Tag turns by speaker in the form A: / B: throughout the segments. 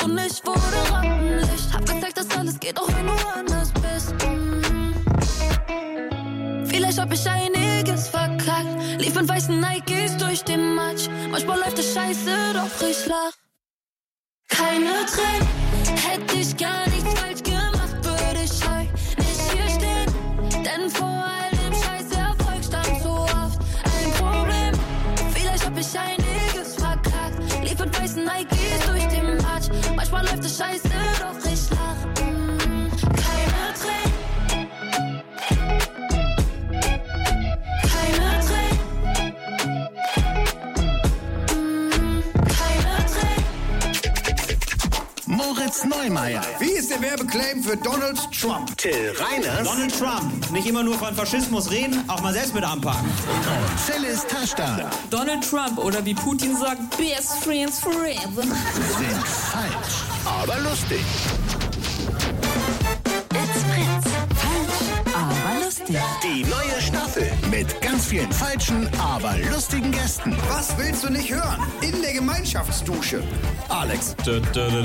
A: und ich wurde Rampenlicht. Hab gezeigt, dass alles geht, auch wenn du anders bist. Vielleicht hab ich einiges verkackt. Lief in weißen Nikes durch den Matsch. Manchmal läuft es scheiße, doch ich lach. Keine Tränen, hätte ich gar nichts falsch gemacht, würde ich heute nicht hier stehen. Denn vor all dem scheiß Erfolg stand so oft ein Problem. Vielleicht hab ich einiges verkackt. Lief in weißen Nikes durch den Matsch. Manchmal läuft es scheiße, doch ich lach. Keine Tränen.
B: Moritz Neumeier.
C: Wie ist der Werbeclaim für Donald Trump?
B: Till Reiners.
D: Donald Trump. Nicht immer nur von Faschismus reden, auch mal selbst mit anpacken.
B: Und Phyllis Taschda.
E: Donald Trump oder wie Putin sagt, best friends forever.
B: Sind falsch, aber lustig.
A: It's Fritz. Falsch, aber lustig.
B: Die neue Staffel mit ganz vielen falschen, aber lustigen Gästen.
C: Was willst du nicht hören? In der Gemeinschaftsdusche. Alex.
B: Die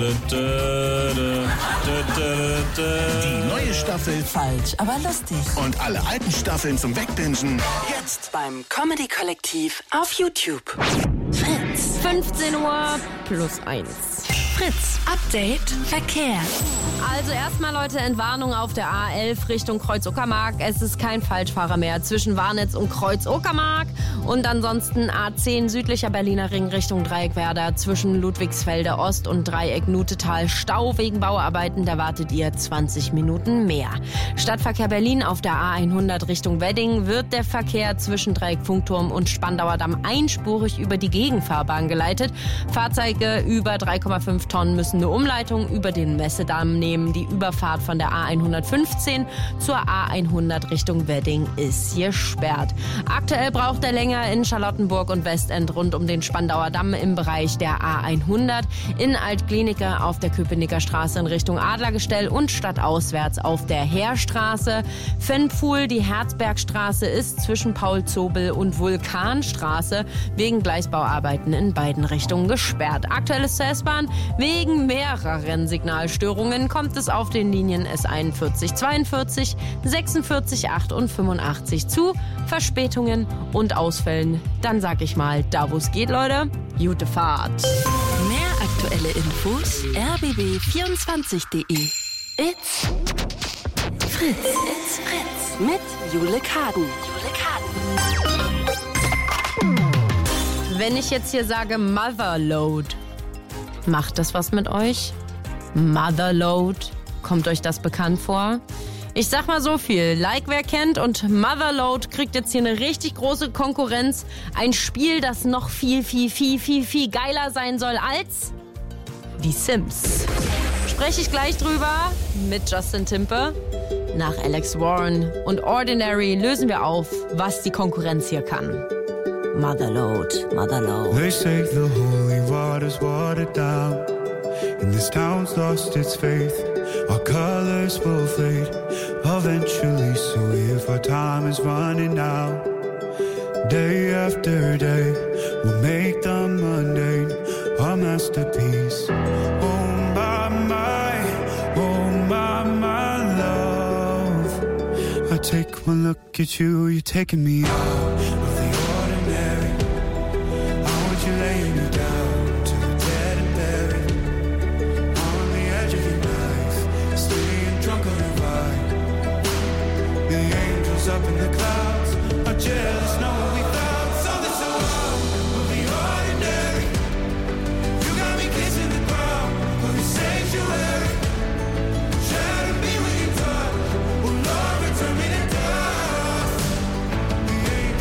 B: neue Staffel
A: Falsch, aber lustig.
B: und alle alten Staffeln zum Wegbingen jetzt.
F: Beim Comedy-Kollektiv auf YouTube.
A: Fritz.
G: 15 Uhr plus 1.
A: Fritz. Update Verkehr.
G: Also erstmal, Leute, Entwarnung auf der A11 Richtung Kreuz-Uckermark. Es ist kein Falschfahrer mehr zwischen Warnitz und Kreuz-Uckermark. Und ansonsten A10 südlicher Berliner Ring Richtung Dreieckwerder zwischen Ludwigsfelde Ost und Dreieck Nutetal. Stau wegen Bauarbeiten, da wartet ihr 20 Minuten mehr. Stadtverkehr Berlin auf der A100 Richtung Wedding wird der Verkehr zwischen Dreieck Funkturm und Spandauer Damm einspurig über die Gegenfahrbahn geleitet. Fahrzeuge über 3,5 Tonnen müssen eine Umleitung über den Messedamm nehmen. Die Überfahrt von der A115 zur A100 Richtung Wedding ist gesperrt. Aktuell braucht er länger in Charlottenburg und Westend rund um den Spandauer Damm im Bereich der A100, in Altklinike auf der Köpenicker Straße in Richtung Adlergestell und stadtauswärts auf der Heerstraße. Fennpfuhl, die Herzbergstraße ist zwischen Paul-Zobel und Vulkanstraße wegen Gleisbauarbeiten in beiden Richtungen gesperrt. Aktuell ist zur S-Bahn wegen mehreren Signalstörungen kommt es auf den Linien S41, 42, 46, 8 und 85 zu Verspätungen und Ausfällen. Dann sag ich mal, da wo es geht, Leute, gute Fahrt.
A: Mehr aktuelle Infos rbb24.de. It's Fritz. It's Fritz.
F: Mit Jule Kaden.
G: Wenn ich jetzt hier sage Motherload, macht das was mit euch? Motherload, kommt euch das bekannt vor? Ich sag mal so viel, like wer kennt, und Motherload kriegt jetzt hier eine richtig große Konkurrenz. Ein Spiel, das noch viel geiler sein soll als die Sims. Spreche ich gleich drüber mit Justin Timpe. Nach Alex Warren und Ordinary lösen wir auf, was die Konkurrenz hier kann. Motherload.
H: They say the holy water's watered down, and this town's lost its faith. Our colors will fade eventually, so if our time is running out, day after day, we'll make the mundane our masterpiece. Oh my love, I take one look at you, you're taking me out of the ordinary. I want you laying me down to the dead and buried, on the edge of your knife, staying drunk on the ride. The angels up in the clouds are jealous, know what we found. So this is world of the ordinary. You got me kissing the ground of the sanctuary. Shadow me with your touch, oh Lord, return me to dust. The angels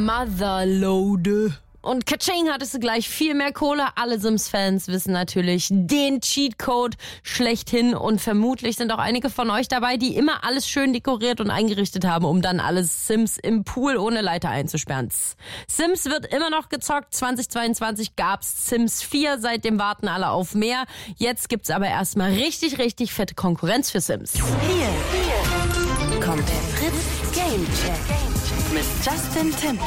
G: Motherlode. Und Kaching hattest du gleich viel mehr Kohle. Alle Sims-Fans wissen natürlich den Cheatcode schlechthin. Und vermutlich sind auch einige von euch dabei, die immer alles schön dekoriert und eingerichtet haben, um dann alle Sims im Pool ohne Leiter einzusperren. Sims wird immer noch gezockt. 2022 gab's Sims 4. Seitdem warten alle auf mehr. Jetzt gibt's aber erstmal richtig, richtig fette Konkurrenz für Sims.
F: Hier kommt der Fritz Game Check mit Justin Timpe.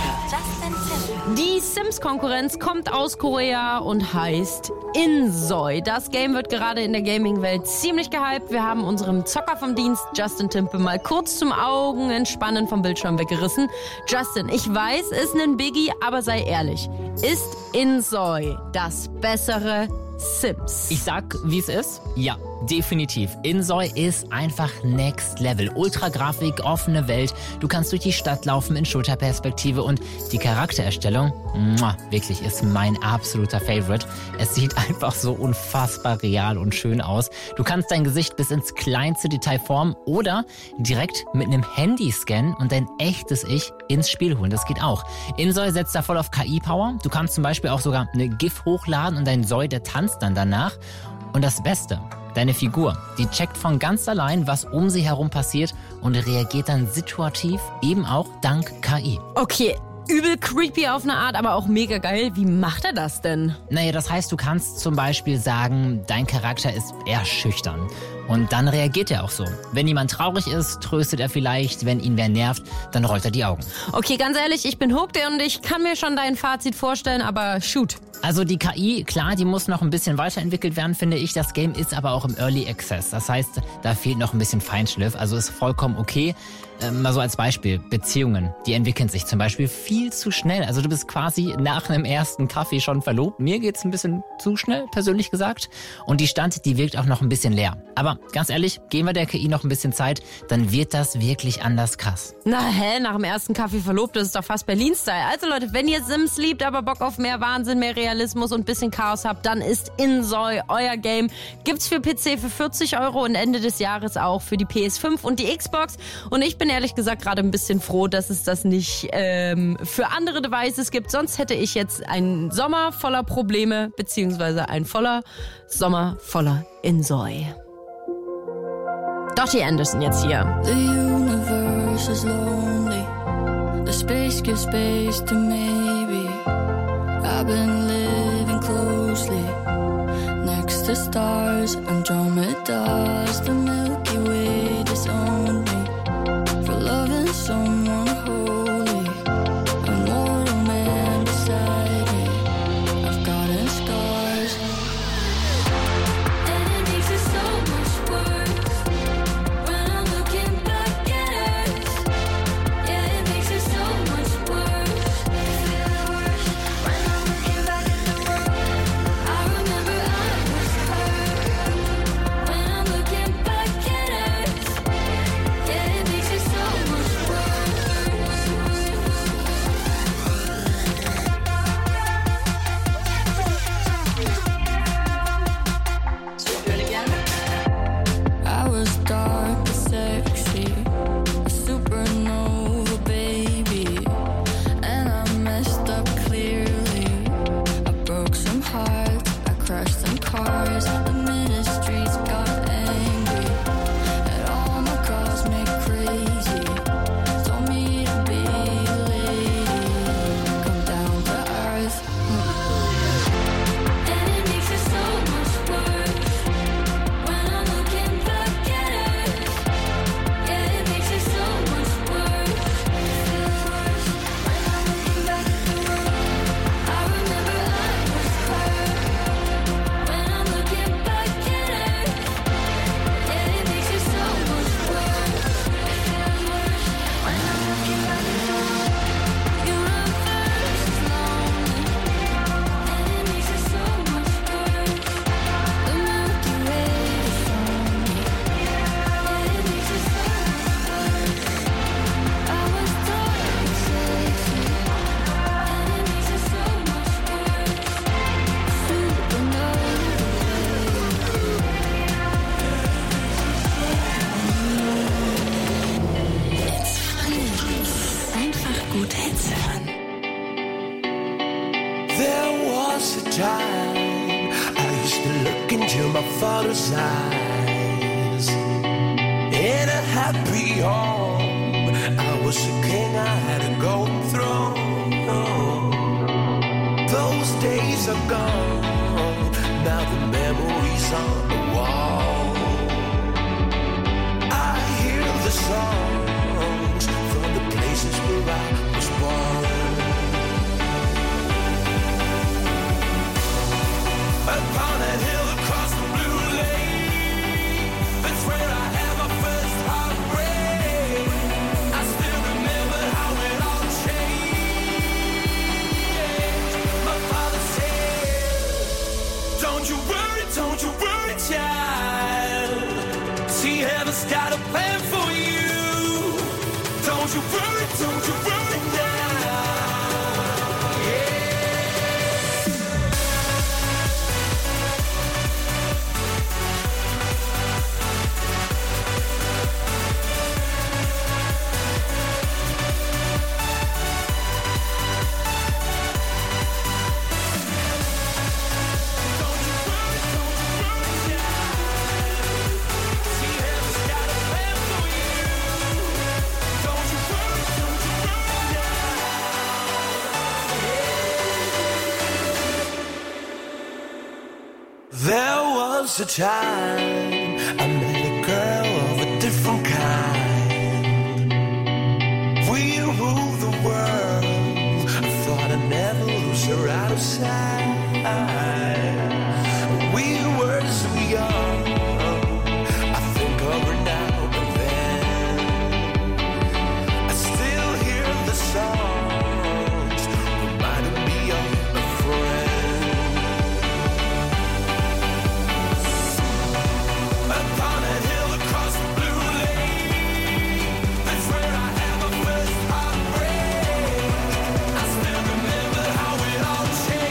G: Die Sims-Konkurrenz kommt aus Korea und heißt Insoy. Das Game wird gerade in der Gaming-Welt ziemlich gehypt. Wir haben unserem Zocker vom Dienst, Justin Timpe, mal kurz zum Augenentspannen vom Bildschirm weggerissen. Justin, ich weiß, ist ein Biggie, aber sei ehrlich. Ist Insoy das bessere Sims?
I: Ich sag, wie es ist. Ja, definitiv. Insoy ist einfach Next Level. Ultra-Grafik, offene Welt. Du kannst durch die Stadt laufen in Schulterperspektive und die Charaktererstellung, wirklich, ist mein absoluter Favorite. Es sieht einfach so unfassbar real und schön aus. Du kannst dein Gesicht bis ins kleinste Detail formen oder direkt mit einem Handy scannen und dein echtes Ich ins Spiel holen. Das geht auch. Insoy setzt da voll auf KI-Power. Du kannst zum Beispiel auch sogar eine GIF hochladen und dein Soy, der tanzt dann danach. Und das Beste, deine Figur, die checkt von ganz allein, was um sie herum passiert und reagiert dann situativ, eben auch dank KI.
G: Okay, übel creepy auf eine Art, aber auch mega geil. Wie macht er das denn?
I: Naja, das heißt, du kannst zum Beispiel sagen, dein Charakter ist eher schüchtern. Und dann reagiert er auch so. Wenn jemand traurig ist, tröstet er vielleicht. Wenn ihn wer nervt, dann rollt er die Augen.
G: Okay, ganz ehrlich, ich bin hooked und ich kann mir schon dein Fazit vorstellen, aber shoot.
I: Also die KI, klar, die muss noch ein bisschen weiterentwickelt werden, finde ich. Das Game ist aber auch im Early Access. Das heißt, da fehlt noch ein bisschen Feinschliff. Also ist vollkommen okay. Mal so als Beispiel, Beziehungen, die entwickeln sich zum Beispiel viel zu schnell. Also du bist quasi nach einem ersten Kaffee schon verlobt. Mir geht's ein bisschen zu schnell, persönlich gesagt. Und die Stadt, die wirkt auch noch ein bisschen leer. Aber ganz ehrlich, geben wir der KI noch ein bisschen Zeit, dann wird das wirklich anders krass.
G: Na nach dem ersten Kaffee verlobt, das ist doch fast Berlin-Style. Also Leute, wenn ihr Sims liebt, aber Bock auf mehr Wahnsinn, mehr Realismus und ein bisschen Chaos habt, dann ist Insoy euer Game. Gibt's für PC für 40 € und Ende des Jahres auch für die PS5 und die Xbox. Und ich bin ehrlich gesagt gerade ein bisschen froh, dass es das nicht für andere Devices gibt. Sonst hätte ich jetzt einen Sommer voller Probleme, beziehungsweise ein voller Sommer voller Insoy. Dottie Anderson jetzt hier.
A: The universe is lonely. The space gives space to maybe. I've been living closely next to stars, Andromeda's, the Milky Way disowned me for loving someone holy. A mortal man beside me. I've gotten scars, and it makes it so much worse when I'm looking back at us. Yeah, it makes it so much worse. I feel worse when I'm looking back at the world. I remember I was hurt when I'm looking back.
J: time I used to look into my father's eyes. In a happy home, I was a king, I had a golden throne. Those days are gone, now the memories on the wall. I hear the songs from the places where I was born. Upon that hill across the blue lake, that's where I had my first heartbreak. I still remember how it all changed. My father said, don't you worry, child. See, heaven's got a plan for you. Don't you worry now. There was a time I met a girl of a different kind. We ruled the world. I thought I'd never lose her out of sight. We were so young. I think of her now and then. I still hear the songs reminding me of a friend. Upon that hill across the blue lake, that's where I had my first heartbreak. I still remember how it all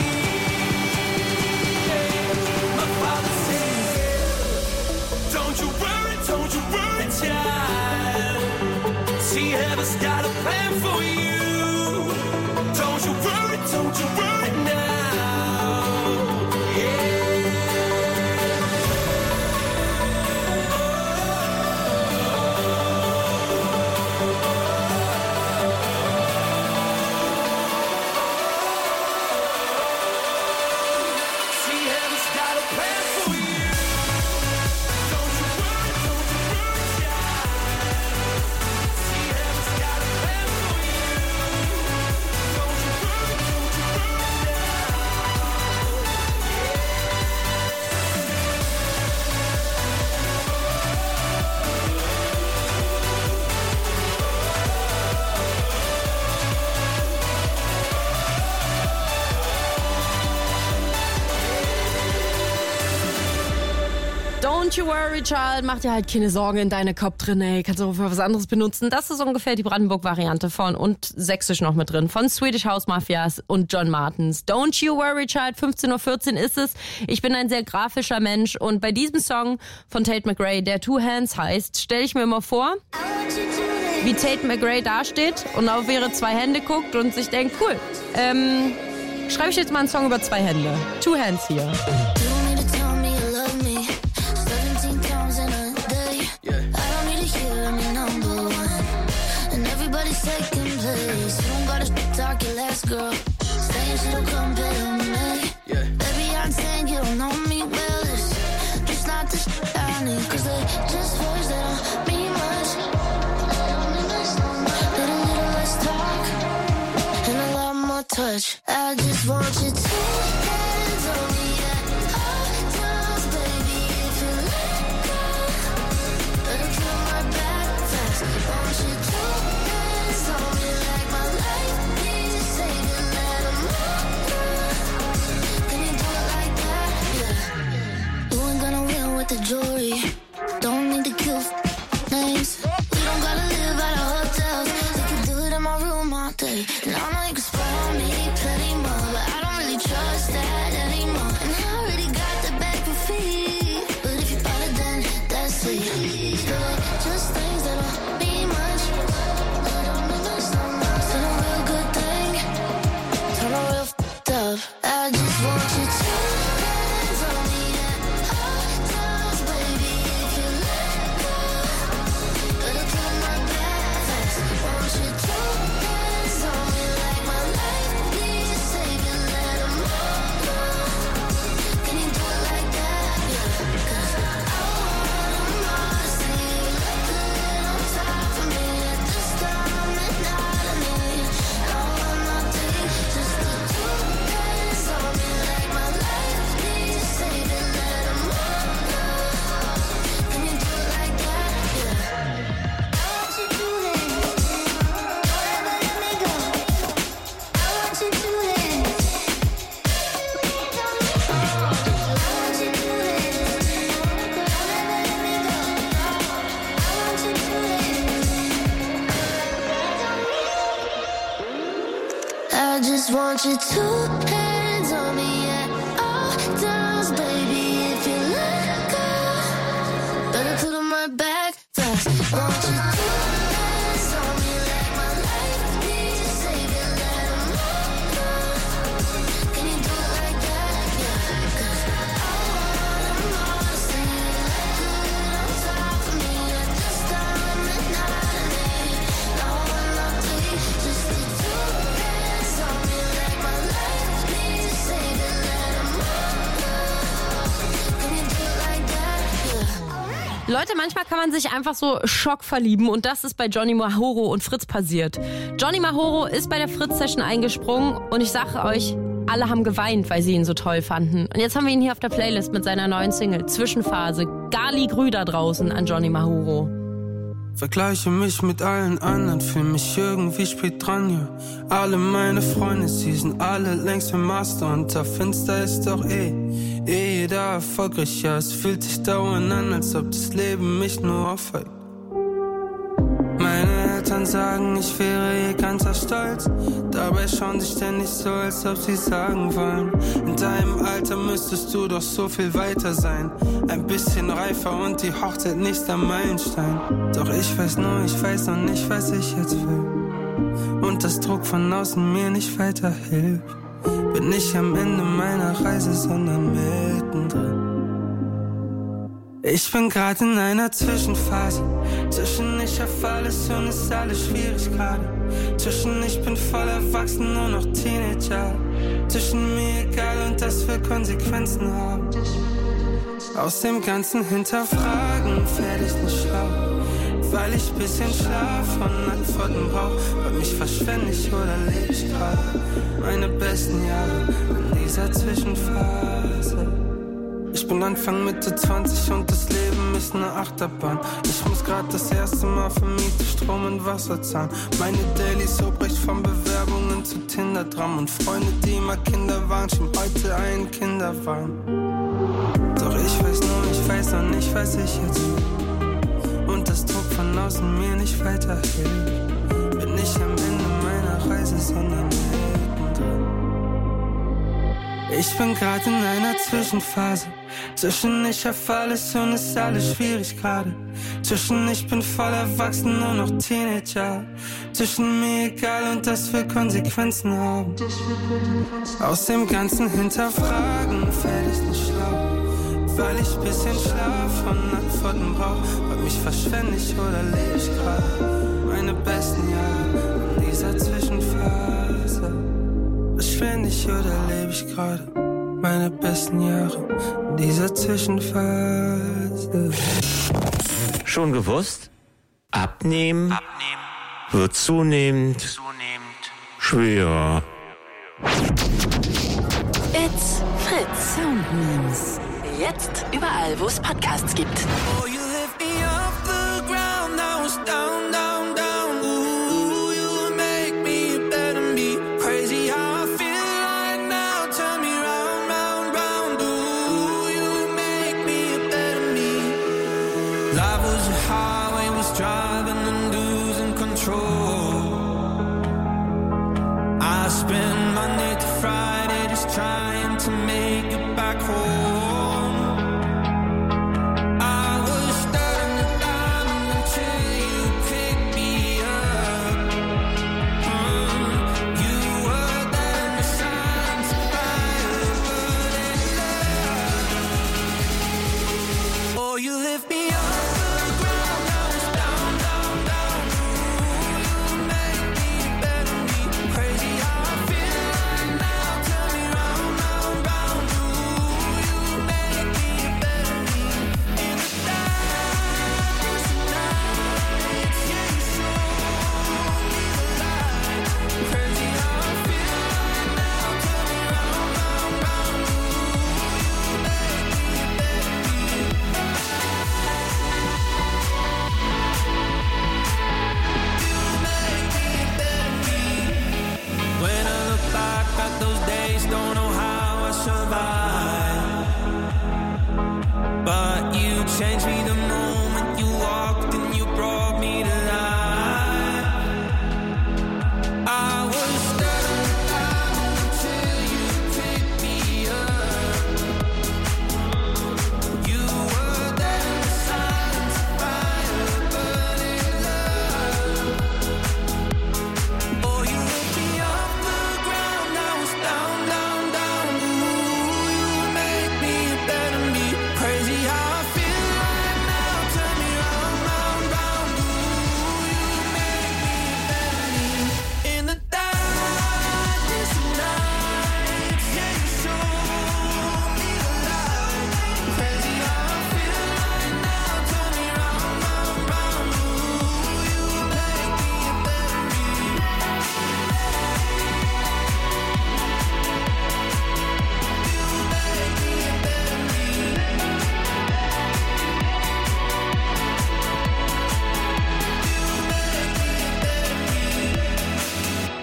J: changed. My father said, don't you worry, child. See, heaven's got a plan for you. Don't you worry now. Yeah.
G: Don't you worry, child, mach dir halt keine Sorgen in deine Kopf drin, ey. Kannst du auch für was anderes benutzen. Das ist ungefähr die Brandenburg-Variante von, und sächsisch noch mit drin, von Swedish House Mafias und John Martens. Don't you worry, child, 15:14 Uhr ist es. Ich bin ein sehr grafischer Mensch und bei diesem Song von Tate McRae, der Two Hands heißt, stelle ich mir immer vor, wie Tate McRae dasteht und auf ihre zwei Hände guckt und sich denkt, cool, schreibe ich jetzt mal einen Song über zwei Hände. Two Hands hier.
A: Second place, you don't gotta talk your last girl. Saying she don't compare to me. Baby, I'm saying you don't know me well. It's just not the shit I need. Cause they just words that don't mean much. Need a little less talk and a lot more touch. I just want you to hands on me at all times, baby. If you let go, better turn my back fast. Want you to the jewelry, don't need to kill names. We don't gotta live at a hotel. We can do it in my room all day. And I know you can spoil me plenty more, but I don't really trust that anymore. And I already got the back for free. But if you bought it, then that's sweet. Still, just things that don't mean much. Still a real good thing. Turn a real f***ed up. I just want you to just want you two hands on me at all times, baby. If you let go, better put on my back fast. Want you two hands on me like my life needs to save it. Let 'em all go. Can you do it like that? Yeah, 'cause I wanna see you let good on top of me. At this time at night, no one love to you, just the two hands on me like my life needs to save it. Let 'em all go. Can you do it like that? Yeah.
G: Leute, manchmal kann man sich einfach so Schock verlieben und das ist bei Johnny Mahoro und Fritz passiert. Johnny Mahoro ist bei der Fritz-Session eingesprungen und ich sage euch, alle haben geweint, weil sie ihn so toll fanden. Und jetzt haben wir ihn hier auf der Playlist mit seiner neuen Single Zwischenphase. Gali Grü da draußen an Johnny Mahoro.
H: Vergleiche mich mit allen anderen, fühl mich irgendwie spät dran, ja. Alle meine Freunde, sie sind alle längst im Master und da finster ist doch jeder erfolgreich, ja. Es fühlt sich dauernd an, als ob das Leben mich nur aufhält. Meine Eltern sagen, ich wäre ihr ganzer Stolz. Dabei schauen sie ständig so, als ob sie sagen wollen: In deinem Alter müsstest du doch so viel weiter sein. Ein bisschen reifer und die Hochzeit nächster Meilenstein. Doch ich weiß noch nicht, was ich jetzt will. Und das Druck von außen mir nicht weiterhilft. Bin nicht am Ende meiner Reise, sondern mittendrin. Ich bin grad in einer Zwischenphase. Zwischen ich hab alles und ist alles schwierig gerade. Zwischen ich bin voll erwachsen, nur noch Teenager. Zwischen mir egal und das will Konsequenzen haben. Aus dem ganzen Hinterfragen werd ich nicht schlau. Weil ich bisschen Schlaf und Antworten brauch. Weil mich verschwende ich oder lebe ich grad meine besten Jahre in dieser Zwischenphase. Ich bin Anfang Mitte 20 und das Leben ist eine Achterbahn. Ich muss grad das erste Mal für Miete, Strom und Wasser zahlen. Meine Dailies so bricht von Bewerbungen zu Tinder-Dram. Und Freunde, die immer Kinder waren, schieben heute einen Kinderwagen. Doch ich weiß noch nicht, was ich jetzt will. Und das Druck von außen mir nicht weiterhilft. Bin nicht am Ende meiner Reise, sondern mittendrin. Ich bin grad in einer Zwischenphase. Zwischen ich hab alles und ist alles schwierig gerade. Zwischen ich bin voll erwachsen, nur noch Teenager. Zwischen mir egal und das will Konsequenzen haben. Aus dem ganzen Hinterfragen werd ich nicht schlau. Weil ich bisschen Schlaf und Antworten brauch. Weil mich verschwende ich oder lebe ich grad meine besten Jahre in dieser Zwischenphase. Verschwende ich oder lebe ich gerade meine besten Jahre in dieser Zwischenphase.
K: Schon gewusst? Abnehmen wird zunehmend schwerer.
F: It's Fritz. Sound Memes. Jetzt überall, wo es Podcasts gibt.
J: Oh, you lift me off the ground, I was down, down, down. Ooh, you make me better me. Crazy how I feel right now. Turn me round, round, round. Ooh, you make me better me. Life was a highway, was driving and losing control. I spend Monday to Friday just trying to make it back home.
H: You lift me off the ground, I was down, down, down. Ooh, you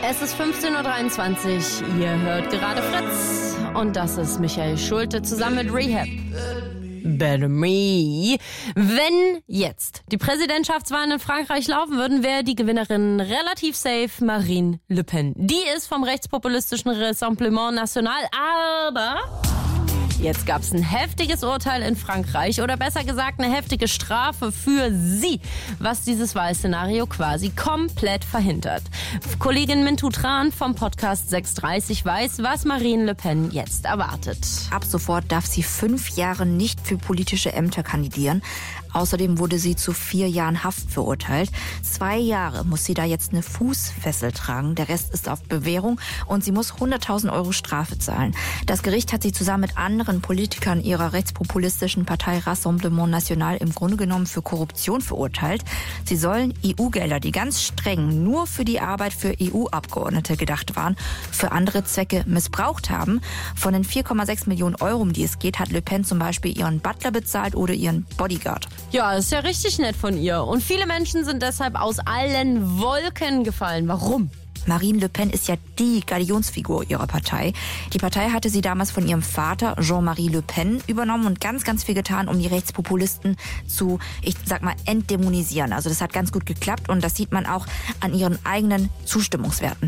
G: Es ist 15.23 Uhr, ihr hört gerade Fritz und das ist Michael Schulte zusammen mit Rehab. Better Me. Wenn jetzt die Präsidentschaftswahlen in Frankreich laufen würden, wäre die Gewinnerin relativ safe Marine Le Pen. Die ist vom rechtspopulistischen Rassemblement National, aber jetzt gab es ein heftiges Urteil in Frankreich oder besser gesagt eine heftige Strafe für sie, was dieses Wahlszenario quasi komplett verhindert. Kollegin Mintu Tran vom Podcast 630 weiß, was Marine Le Pen jetzt erwartet.
L: Ab sofort darf sie 5 Jahre nicht für politische Ämter kandidieren. Außerdem wurde sie zu 4 Jahren Haft verurteilt. 2 Jahre muss sie da jetzt eine Fußfessel tragen. Der Rest ist auf Bewährung und sie muss 100.000 Euro Strafe zahlen. Das Gericht hat sie zusammen mit anderen Politikern ihrer rechtspopulistischen Partei Rassemblement National im Grunde genommen für Korruption verurteilt. Sie sollen EU-Gelder, die ganz streng nur für die Arbeit für EU-Abgeordnete gedacht waren, für andere Zwecke missbraucht haben. Von den 4,6 Millionen Euro, um die es geht, hat Le Pen zum Beispiel ihren Butler bezahlt oder ihren Bodyguard.
G: Ja, ist ja richtig nett von ihr. Und viele Menschen sind deshalb aus allen Wolken gefallen. Warum?
L: Marine Le Pen ist ja die Galionsfigur ihrer Partei. Die Partei hatte sie damals von ihrem Vater Jean-Marie Le Pen übernommen und ganz, ganz viel getan, um die Rechtspopulisten zu, ich sag mal, entdämonisieren. Also das hat ganz gut geklappt und das sieht man auch an ihren eigenen Zustimmungswerten.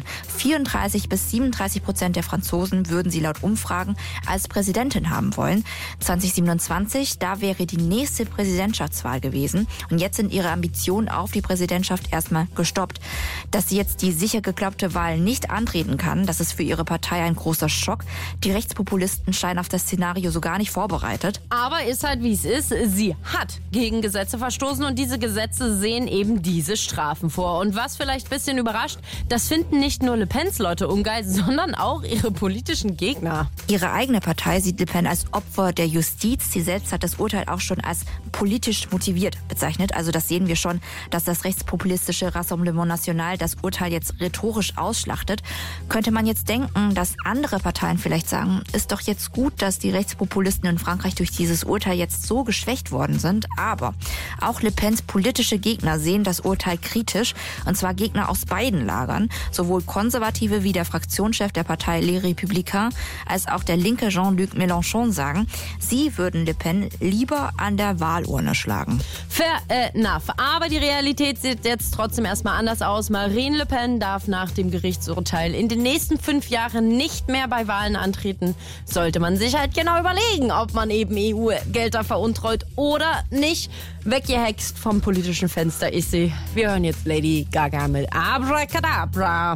L: 34-37% der Franzosen würden sie laut Umfragen als Präsidentin haben wollen. 2027, da wäre die nächste Präsidentschaftswahl gewesen. Und jetzt sind ihre Ambitionen auf die Präsidentschaft erstmal gestoppt. Dass sie jetzt die sicher geglaubte Wahl nicht antreten kann, das ist für ihre Partei ein großer Schock. Die Rechtspopulisten scheinen auf das Szenario so gar nicht vorbereitet.
G: Aber ist halt wie es ist, sie hat gegen Gesetze verstoßen und diese Gesetze sehen eben diese Strafen vor. Und was vielleicht ein bisschen überrascht, das finden nicht nur Le Pens Leute ungeil, sondern auch ihre politischen Gegner.
L: Ihre eigene Partei sieht Le Pen als Opfer der Justiz. Sie selbst hat das Urteil auch schon als politisch motiviert bezeichnet. Also das sehen wir schon, dass das rechtspopulistische Rassemblement National das Urteil jetzt rhetorisch ausschlachtet. Könnte man jetzt denken, dass andere Parteien vielleicht sagen, ist doch jetzt gut, dass die Rechtspopulisten in Frankreich durch dieses Urteil jetzt so geschwächt worden sind. Aber auch Le Pens politische Gegner sehen das Urteil kritisch. Und zwar Gegner aus beiden Lagern. Sowohl Konservative wie der Fraktionschef der Partei Les Républicains als auch der linke Jean-Luc Mélenchon sagen, sie würden Le Pen lieber an der Wahlurne schlagen.
G: Fair enough. Aber die Realität sieht jetzt trotzdem erstmal anders aus. Marine Le Pen darf nach dem Gerichtsurteil in den nächsten 5 Jahren nicht mehr bei Wahlen antreten. Sollte man sich halt genau überlegen, ob man eben EU-Gelder veruntreut oder nicht. Weggehext vom politischen Fenster ist sie. Wir hören jetzt Lady Gaga mit Abracadabra.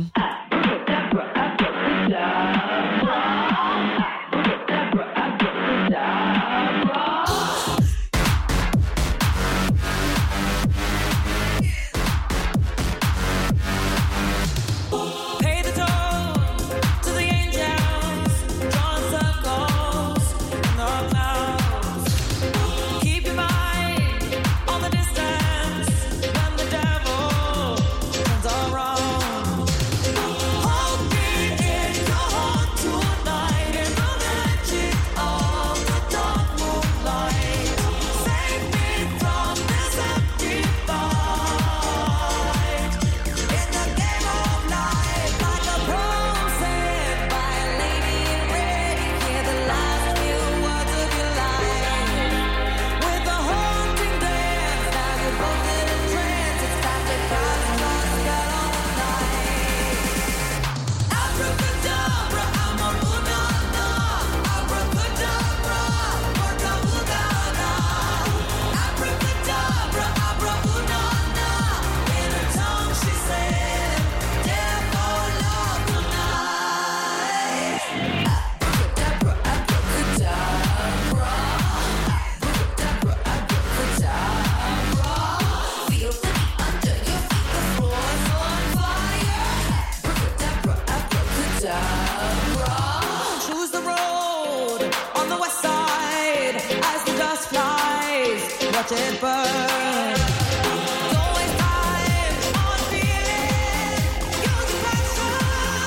M: Watch it burn. Don't waste time on feeling. Use the passion.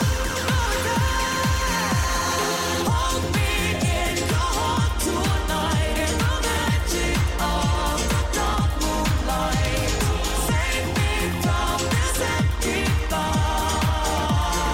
M: Hold me in your heart tonight. In the magic of the dark moonlight. Save me from this empty fight.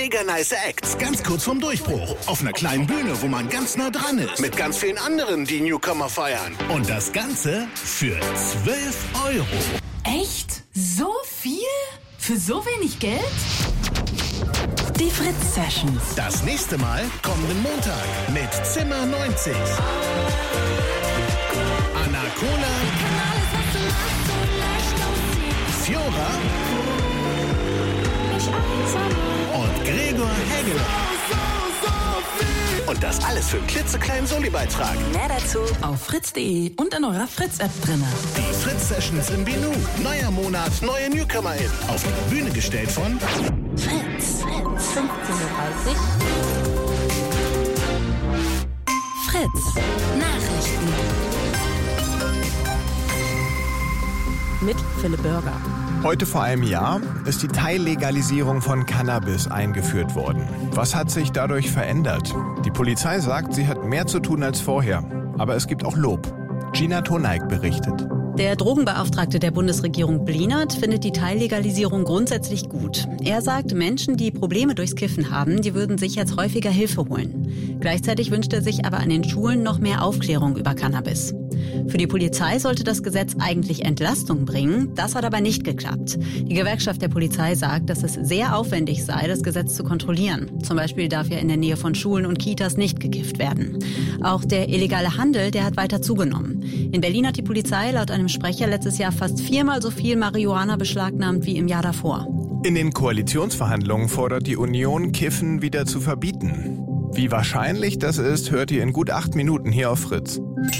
B: mega nice Acts, ganz kurz vorm Durchbruch. Auf einer kleinen Bühne, wo man ganz nah dran ist. Mit ganz vielen anderen, die Newcomer feiern. Und das Ganze für 12 €.
N: Echt? So viel? Für so wenig Geld?
F: Die Fritz Sessions.
B: Das nächste Mal kommenden Montag mit Zimmer 90. Anna Kohler. Fiora. Und Gregor Hegeler. Und das alles für einen klitzekleinen Soli-Beitrag.
F: Mehr dazu
N: auf fritz.de und in eurer Fritz-App drin.
B: Die Fritz-Sessions im Binu. Neuer Monat, neue NewcomerInnen. Auf die Bühne gestellt von
F: Fritz.
G: 15:30 Uhr.
N: Fritz. Nachrichten.
G: Mit Philipp Bürger.
O: Heute vor einem Jahr ist die Teillegalisierung von Cannabis eingeführt worden. Was hat sich dadurch verändert? Die Polizei sagt, sie hat mehr zu tun als vorher. Aber es gibt auch Lob. Gina Toneik berichtet.
P: Der Drogenbeauftragte der Bundesregierung Blinert findet die Teillegalisierung grundsätzlich gut. Er sagt, Menschen, die Probleme durchs Kiffen haben, die würden sich jetzt häufiger Hilfe holen. Gleichzeitig wünscht er sich aber an den Schulen noch mehr Aufklärung über Cannabis. Für die Polizei sollte das Gesetz eigentlich Entlastung bringen. Das hat aber nicht geklappt. Die Gewerkschaft der Polizei sagt, dass es sehr aufwendig sei, das Gesetz zu kontrollieren. Zum Beispiel darf ja in der Nähe von Schulen und Kitas nicht gekifft werden. Auch der illegale Handel, der hat weiter zugenommen. In Berlin hat die Polizei laut einem Sprecher letztes Jahr fast 4-mal so viel Marihuana beschlagnahmt wie im Jahr davor.
O: In den Koalitionsverhandlungen fordert die Union, Kiffen wieder zu verbieten. Wie wahrscheinlich das ist, hört ihr in gut 8 Minuten hier auf Fritz.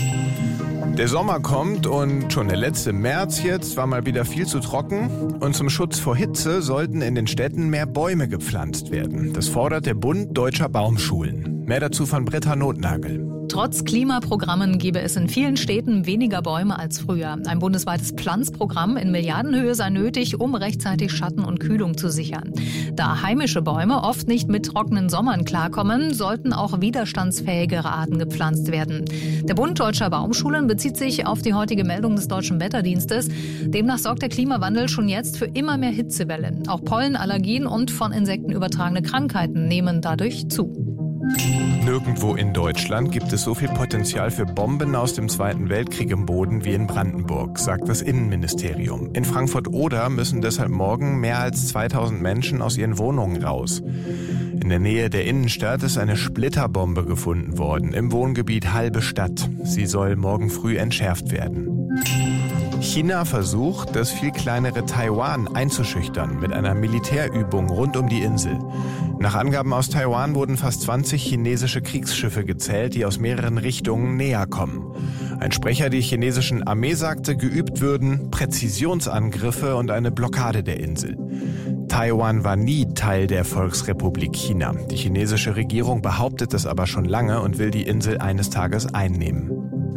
O: Der Sommer kommt und schon der letzte März jetzt war mal wieder viel zu trocken. Und zum Schutz vor Hitze sollten in den Städten mehr Bäume gepflanzt werden. Das fordert der Bund Deutscher Baumschulen. Mehr dazu von Britta Notnagel.
Q: Trotz Klimaprogrammen gäbe es in vielen Städten weniger Bäume als früher. Ein bundesweites Pflanzprogramm in Milliardenhöhe sei nötig, um rechtzeitig Schatten und Kühlung zu sichern. Da heimische Bäume oft nicht mit trockenen Sommern klarkommen, sollten auch widerstandsfähigere Arten gepflanzt werden. Der Bund Deutscher Baumschulen bezieht sich auf die heutige Meldung des Deutschen Wetterdienstes. Demnach sorgt der Klimawandel schon jetzt für immer mehr Hitzewellen. Auch Pollenallergien und von Insekten übertragene Krankheiten nehmen dadurch zu.
O: Nirgendwo in Deutschland gibt es so viel Potenzial für Bomben aus dem Zweiten Weltkrieg im Boden wie in Brandenburg, sagt das Innenministerium. In Frankfurt-Oder müssen deshalb morgen mehr als 2000 Menschen aus ihren Wohnungen raus. In der Nähe der Innenstadt ist eine Splitterbombe gefunden worden, im Wohngebiet Halbe Stadt. Sie soll morgen früh entschärft werden. China versucht, das viel kleinere Taiwan einzuschüchtern mit einer Militärübung rund um die Insel. Nach Angaben aus Taiwan wurden fast 20 chinesische Kriegsschiffe gezählt, die aus mehreren Richtungen näher kommen. Ein Sprecher der chinesischen Armee sagte, geübt würden Präzisionsangriffe und eine Blockade der Insel. Taiwan war nie Teil der Volksrepublik China. Die chinesische Regierung behauptet es aber schon lange und will die Insel eines Tages einnehmen.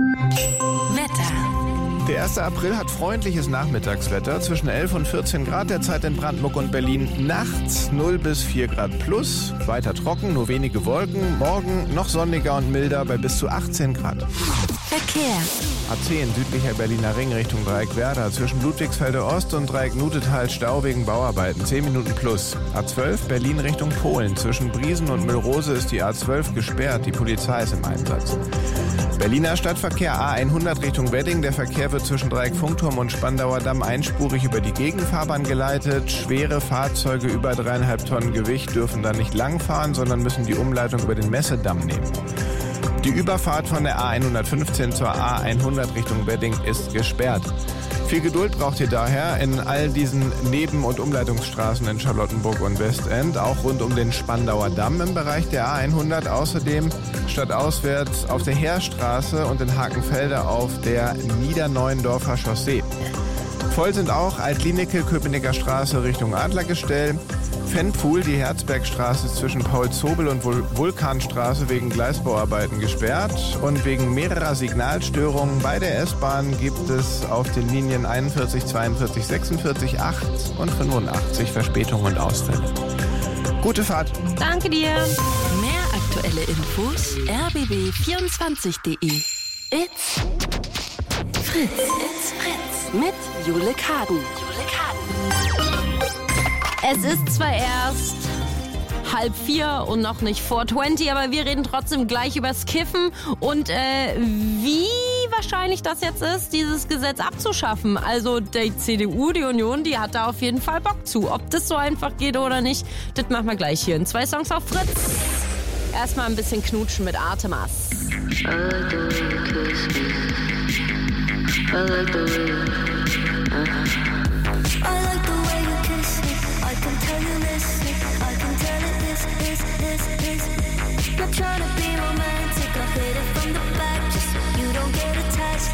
F: Wetter.
O: Der 1. April hat freundliches Nachmittagswetter zwischen 11 und 14 Grad, derzeit in Brandenburg und Berlin. Nachts 0 bis 4 Grad plus, weiter trocken, nur wenige Wolken. Morgen noch sonniger und milder bei bis zu 18 Grad.
F: Verkehr.
O: A10 südlicher Berliner Ring Richtung Dreieck Werder. Zwischen Ludwigsfelde Ost und Dreieck Nutetal Stau wegen Bauarbeiten. 10 Minuten plus. A12 Berlin Richtung Polen. Zwischen Briesen und Müllrose ist die A12 gesperrt. Die Polizei ist im Einsatz. Berliner Stadtverkehr A100 Richtung Wedding. Der Verkehr wird zwischen Dreieck Funkturm und Spandauer Damm einspurig über die Gegenfahrbahn geleitet. Schwere Fahrzeuge über 3,5 Tonnen Gewicht dürfen dann nicht langfahren, sondern müssen die Umleitung über den Messedamm nehmen. Die Überfahrt von der A115 zur A100 Richtung Wedding ist gesperrt. Viel Geduld braucht ihr daher in all diesen Neben- und Umleitungsstraßen in Charlottenburg und Westend, auch rund um den Spandauer Damm im Bereich der A100. Außerdem stadtauswärts auf der Heerstraße und in Hakenfelde auf der Niederneuendorfer Chaussee. Voll sind auch Altlinicke-Köpenicker Straße Richtung Adlergestell. Fennpool, die Herzbergstraße zwischen Paul-Zobel und Vulkanstraße wegen Gleisbauarbeiten gesperrt. Und wegen mehrerer Signalstörungen bei der S-Bahn gibt es auf den Linien 41, 42, 46, 8 und 85 Verspätungen und Ausfälle. Gute Fahrt.
G: Danke dir.
F: Mehr aktuelle Infos rbb24.de. It's Fritz. It's Fritz. Mit Jule Kaden.
G: Es ist zwar erst 3:30 und noch nicht 4:20, aber wir reden trotzdem gleich übers Kiffen und wie wahrscheinlich das jetzt ist, dieses Gesetz abzuschaffen. Also die CDU, die Union, die hat da auf jeden Fall Bock zu. Ob das so einfach geht oder nicht, das machen wir gleich hier in 2 Songs auf Fritz. Erstmal ein bisschen knutschen mit Artemas.
A: I like the way you kiss me. I can tell you listen. I can tell it is. Not trying to be romantic. I hit it from the back just so you don't get attached.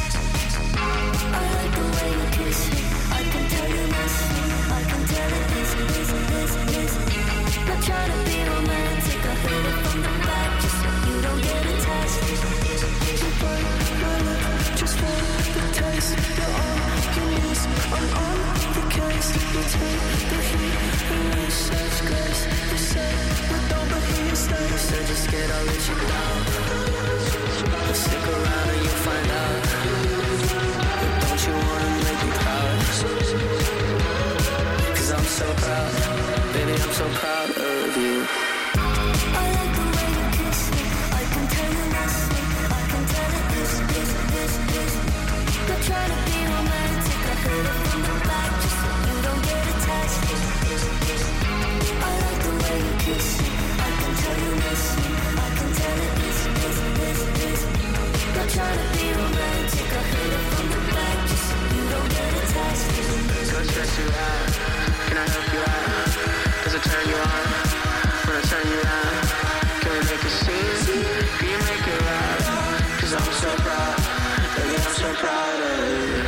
A: I like the way you kiss me. I can tell you listen. I can tell it is. Not trying to be romantic. I hit it from the back just so you don't get attached. You burn my lip just for the taste. You're on your knees. I'm on the case. You take the heat and you such grace. You say we're done, but he stays. Said you're scared I'll let you down. But stick around and you'll find out. But don't you wanna make me proud? 'Cause I'm so proud, baby, I'm so proud of you. I like the way you kiss me. I can tell you listen. I can tell it is. Not trying to be romantic. I heard it from the back just so you don't get attached. I like the way you kiss me. I can tell you listen. I can tell it is. Not trying to be romantic. I heard it from the back just so you don't get attached.
R: What stress you out? Can I help you out? Does it turn you on? Wanna turn you on? Can we make a scene? Can you make it right? 'Cause I'm so proud, baby, I'm so proud of you.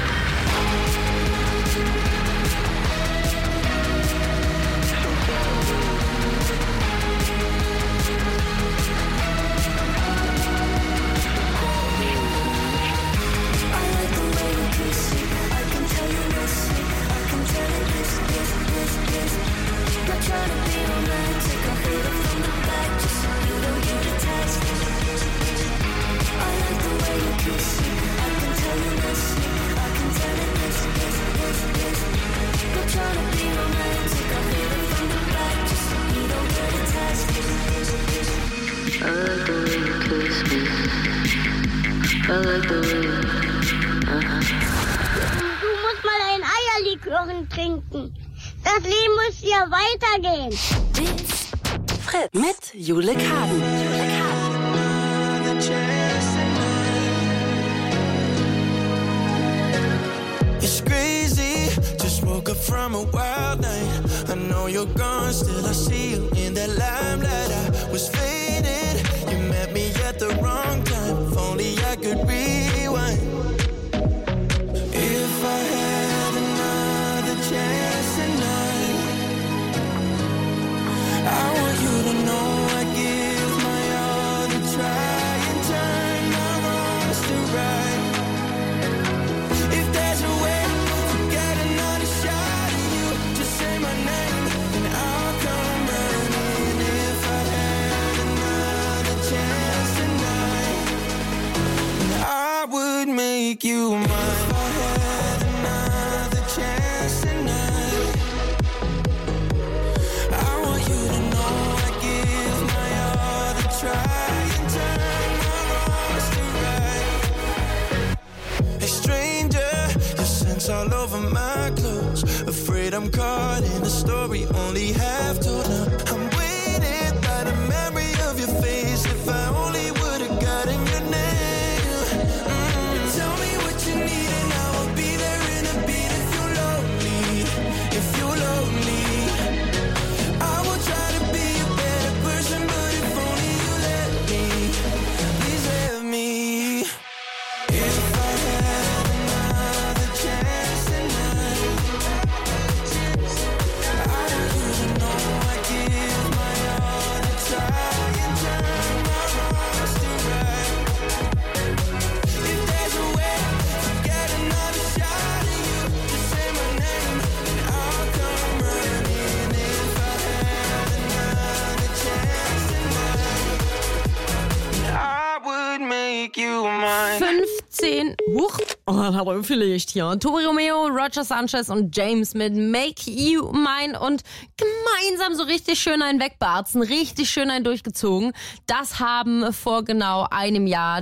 A: I like the way you kiss me. I can tell you listen. I can tell it is. Not trying to be romantic. I hit it from the back just so you don't get attached. I like the way you kiss me. I can tell you listen. I can tell it is. Not trying to be romantic. I hit it from the back just so you don't get attached.
R: I like the way you kiss me. I like the way you...
S: Du musst mal ein Eierlikören trinken. Das Leben muss ja weitergehen.
F: Fritz mit Jule Kaden.
J: It's crazy, just woke up from a wild night. I know you're gone, still I see you in that limelight. I was faded, you met me at the wrong time. If only I could rewind. If I had another chance tonight, I want you to know I give my all to try and turn my wrongs to right. If there's a way to get another shot at you, just say my name and I'll come running. If I had another chance tonight, I would make you mine. If I had another chance tonight, I want you to know I give my all to try and turn my wrongs to right. Hey stranger, your scent's all over my clothes. Afraid I'm caught in a story only half told. Now I'm waiting by the memory of your face. If I only would've gotten your name. Tell me what you need and I will be there in a beat. If you're lonely, if you're lonely, I will try to be a better person, but if only you let me, please let me. If I had another chance tonight, I want you to know I give my all to try and turn my wrongs to right. If there's a way to get another shot at you, just say my name and I'll come running. If I had another chance tonight, I would make you mine.
G: 15, Oh, das hat er vielleicht hier. Tobi Romeo, Roger Sanchez und James mit Make You Mine und gemeinsam so richtig schön einen wegbarzen, richtig schön einen durchgezogen. Das haben vor genau einem Jahr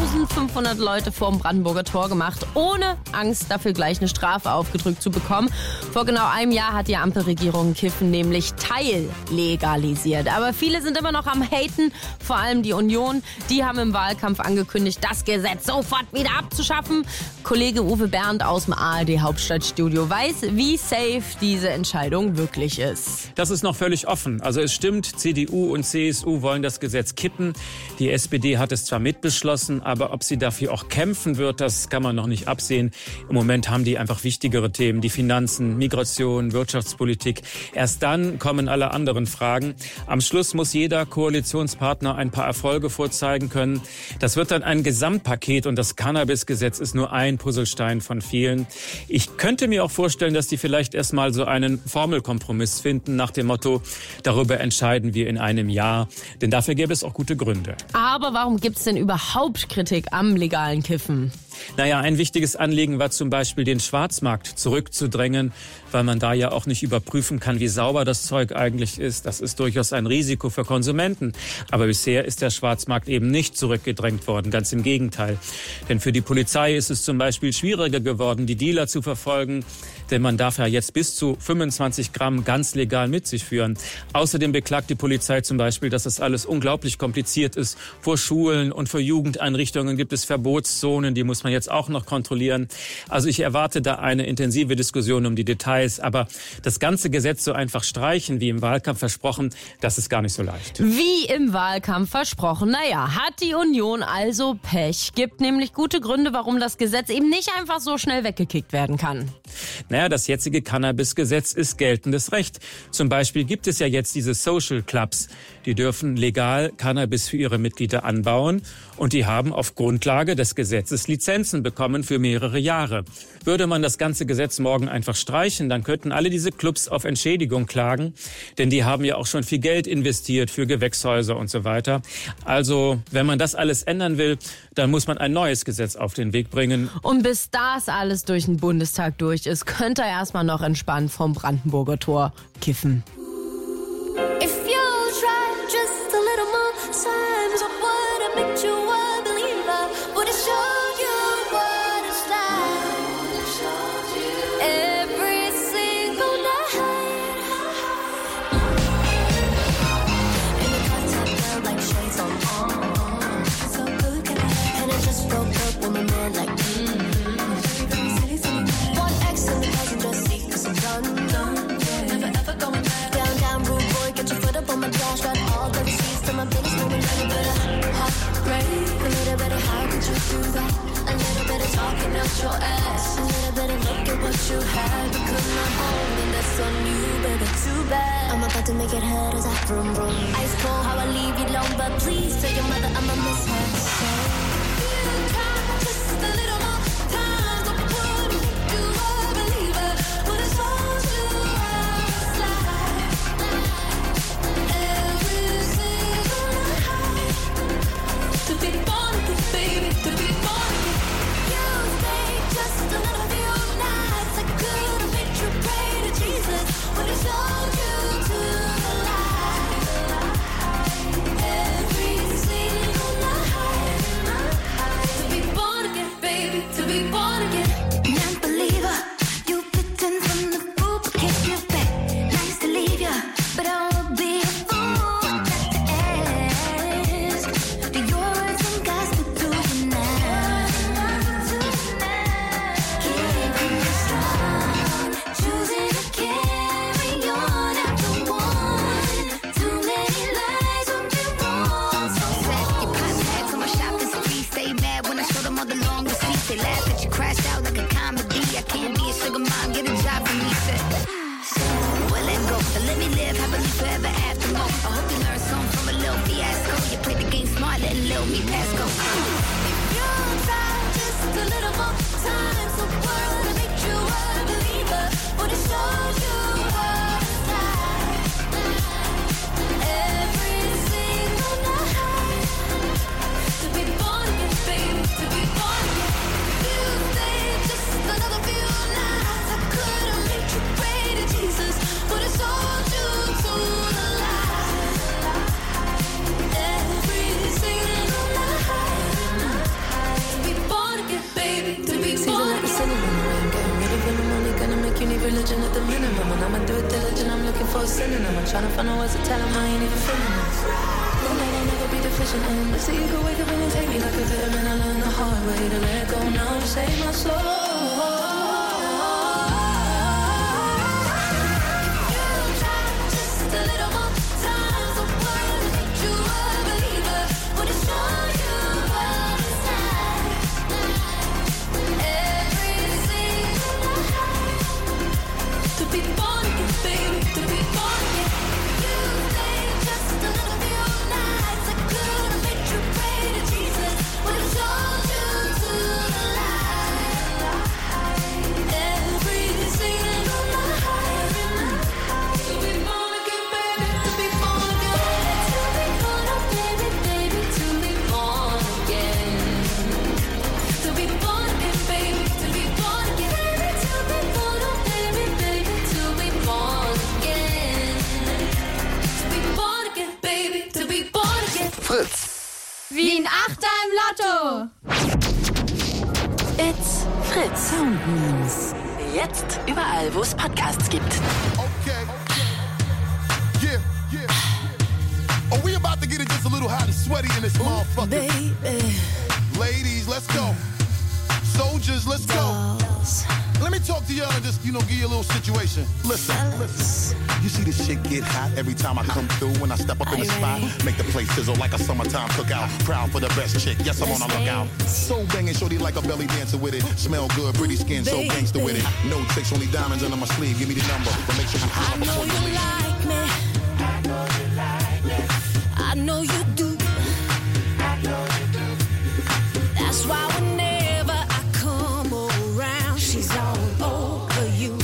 G: 1500 Leute vorm Brandenburger Tor gemacht, ohne Angst dafür gleich eine Strafe aufgedrückt zu bekommen. Vor genau einem Jahr hat die Ampelregierung Kiffen nämlich teillegalisiert. Aber viele sind immer noch am Haten, vor allem die Union. Die haben im Wahlkampf angekündigt, das Gesetz sofort wieder abzuschaffen. Kollege Uwe Bernd aus dem ARD-Hauptstadtstudio weiß, wie safe diese Entscheidung wirklich ist.
T: Das ist noch völlig offen. Also es stimmt, CDU und CSU wollen das Gesetz kippen. Die SPD hat es zwar mitbeschlossen, aber ob sie dafür auch kämpfen wird, das kann man noch nicht absehen. Im Moment haben die einfach wichtigere Themen, die Finanzen, Migration, Wirtschaftspolitik. Erst dann kommen alle anderen Fragen. Am Schluss muss jeder Koalitionspartner ein paar Erfolge vorzeigen können. Das wird dann ein Gesamtpaket und das Cannabis-Gesetz ist nur ein Puzzlestein von vielen. Ich könnte mir auch vorstellen, dass die vielleicht erstmal so einen Formelkompromiss finden nach dem Motto, darüber entscheiden wir in einem Jahr. Denn dafür gäbe es auch gute Gründe.
G: Aber warum gibt's denn überhaupt Kritik am legalen Kiffen?
T: Naja, ein wichtiges Anliegen war zum Beispiel, den Schwarzmarkt zurückzudrängen, weil man da ja auch nicht überprüfen kann, wie sauber das Zeug eigentlich ist. Das ist durchaus ein Risiko für Konsumenten. Aber bisher ist der Schwarzmarkt eben nicht zurückgedrängt worden, ganz im Gegenteil. Denn für die Polizei ist es zum Beispiel schwieriger geworden, die Dealer zu verfolgen, denn man darf ja jetzt bis zu 25 Gramm ganz legal mit sich führen. Außerdem beklagt die Polizei zum Beispiel, dass das alles unglaublich kompliziert ist. Vor Schulen und für Jugendeinrichtungen gibt es Verbotszonen, die muss man jetzt auch noch kontrollieren. Also ich erwarte da eine intensive Diskussion um die Details. Aber das ganze Gesetz so einfach streichen, wie im Wahlkampf versprochen, das ist gar nicht so leicht.
G: Wie im Wahlkampf versprochen. Naja, hat die Union also Pech. Gibt nämlich gute Gründe, warum das Gesetz eben nicht einfach so schnell weggekickt werden kann.
T: Naja, das jetzige Cannabis-Gesetz ist geltendes Recht. Zum Beispiel gibt es ja jetzt diese Social Clubs. Die dürfen legal Cannabis für ihre Mitglieder anbauen und die haben auf Grundlage des Gesetzes Lizenzen bekommen für mehrere Jahre. Würde man das ganze Gesetz morgen einfach streichen, dann könnten alle diese Clubs auf Entschädigung klagen, denn die haben ja auch schon viel Geld investiert für Gewächshäuser und so weiter. Also, wenn man das alles ändern will, dann muss man ein neues Gesetz auf den Weg bringen.
G: Und bis das alles durch den Bundestag durch ist, könnt ihr erstmal noch entspannt vom Brandenburger Tor kiffen.
A: If you try just a little more times, I would have made you a believer. Would have showed you what it's like. Every single night. And the content felt like shades on. So good, and I just broke up with my man like one X in the passenger seat, 'cause I'm done. Never ever going back. Down, rude boy, get your foot up on my dash. Got all the seats to my business, moving a little bit of heartbreak. A little bit of how could you do that? A little bit of talking out your ass. A little bit of look at what you had, but could not hold, and that's on you, baby, too bad. I'm about to make it hurt as I vroom vroom. Ice cold, how I leave you alone, but please tell your mother I'ma miss her. So you try just a little more time, but would make you a believer. Would have told you how it's like. Every single night. To be born again, baby, to be born again. You stay just a little few nights. I could have made you pray to Jesus. Would have showed you to the light. Every single night. To be born again, baby, to be born again. Non-believer, you bitten from the poop, kiss your back. Nice to leave ya, but I will be a fool not to ask. Do your words and gospel to you now? Keeping you strong, choosing to carry on after one. Too many lies on your wrong. So sad, you pop tags on my shopping spree. Stay mad when I show them all the long receipts. They laugh that you crashed out like a comedy. I can't be a sugar mom, get a job for me. Said, well, let go, but let me live happily forever after more. I hope you learn something from a little fiasco. You played the game smart, letting little me pass go. If you try just a little more time, so world to make you a believer. Would have showed you what it's like. Every single night. To be born again, baby, to be born again. You stay minimum, and I'ma do it diligent. I'm looking for a synonym. I'm trying to find out words to tell him I ain't even feeling this. One night I'll never be deficient in. But see, you could wake up and take me like a vitamin. I learned the hard way to let go now to save my soul.
F: Fritz.
N: Wie ein Achter im Lotto.
F: It's Fritz. Sound News. Jetzt überall, wo es Podcasts gibt.
U: Okay. Yeah, yeah. Oh, we about to get it just a little hot and sweaty in this motherfucker.
A: Baby.
U: Ladies, let's go. Soldiers, let's go. Let me talk to y'all and just, give you a little situation. Listen. You see this shit get hot every time I come through. When I step up in the spot, make the place sizzle like a summertime cookout. Proud for the best chick, yes, I'm on a lookout. So banging, shorty like a belly dancer with it. Smell good, pretty skin, so gangster with it. No tricks, only diamonds under my sleeve. Give me the number, but make sure you call before you leave.
A: Like me. I know you like me. I know you do. I know you do. That's why whenever I come around, she's all over you.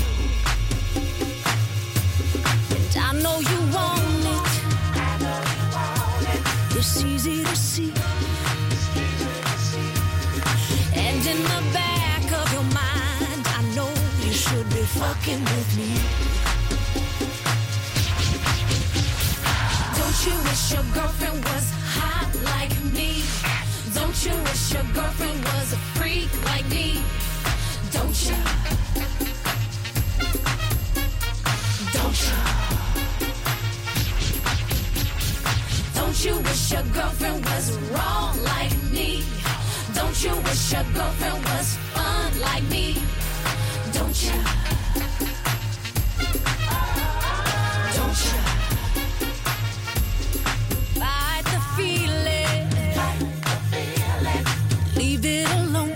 A: And I know you want it. I know you want it. It's easy to see. And in the back of your mind, I know you should be fucking with me. Don't you wish your girlfriend was hot like me? Don't you wish your girlfriend was a freak like me? Don't you? Don't you? Don't you wish your girlfriend was wrong like me? Don't you wish your girlfriend was fun like me? Don't you? Don't you? Fight the feeling. Leave it alone.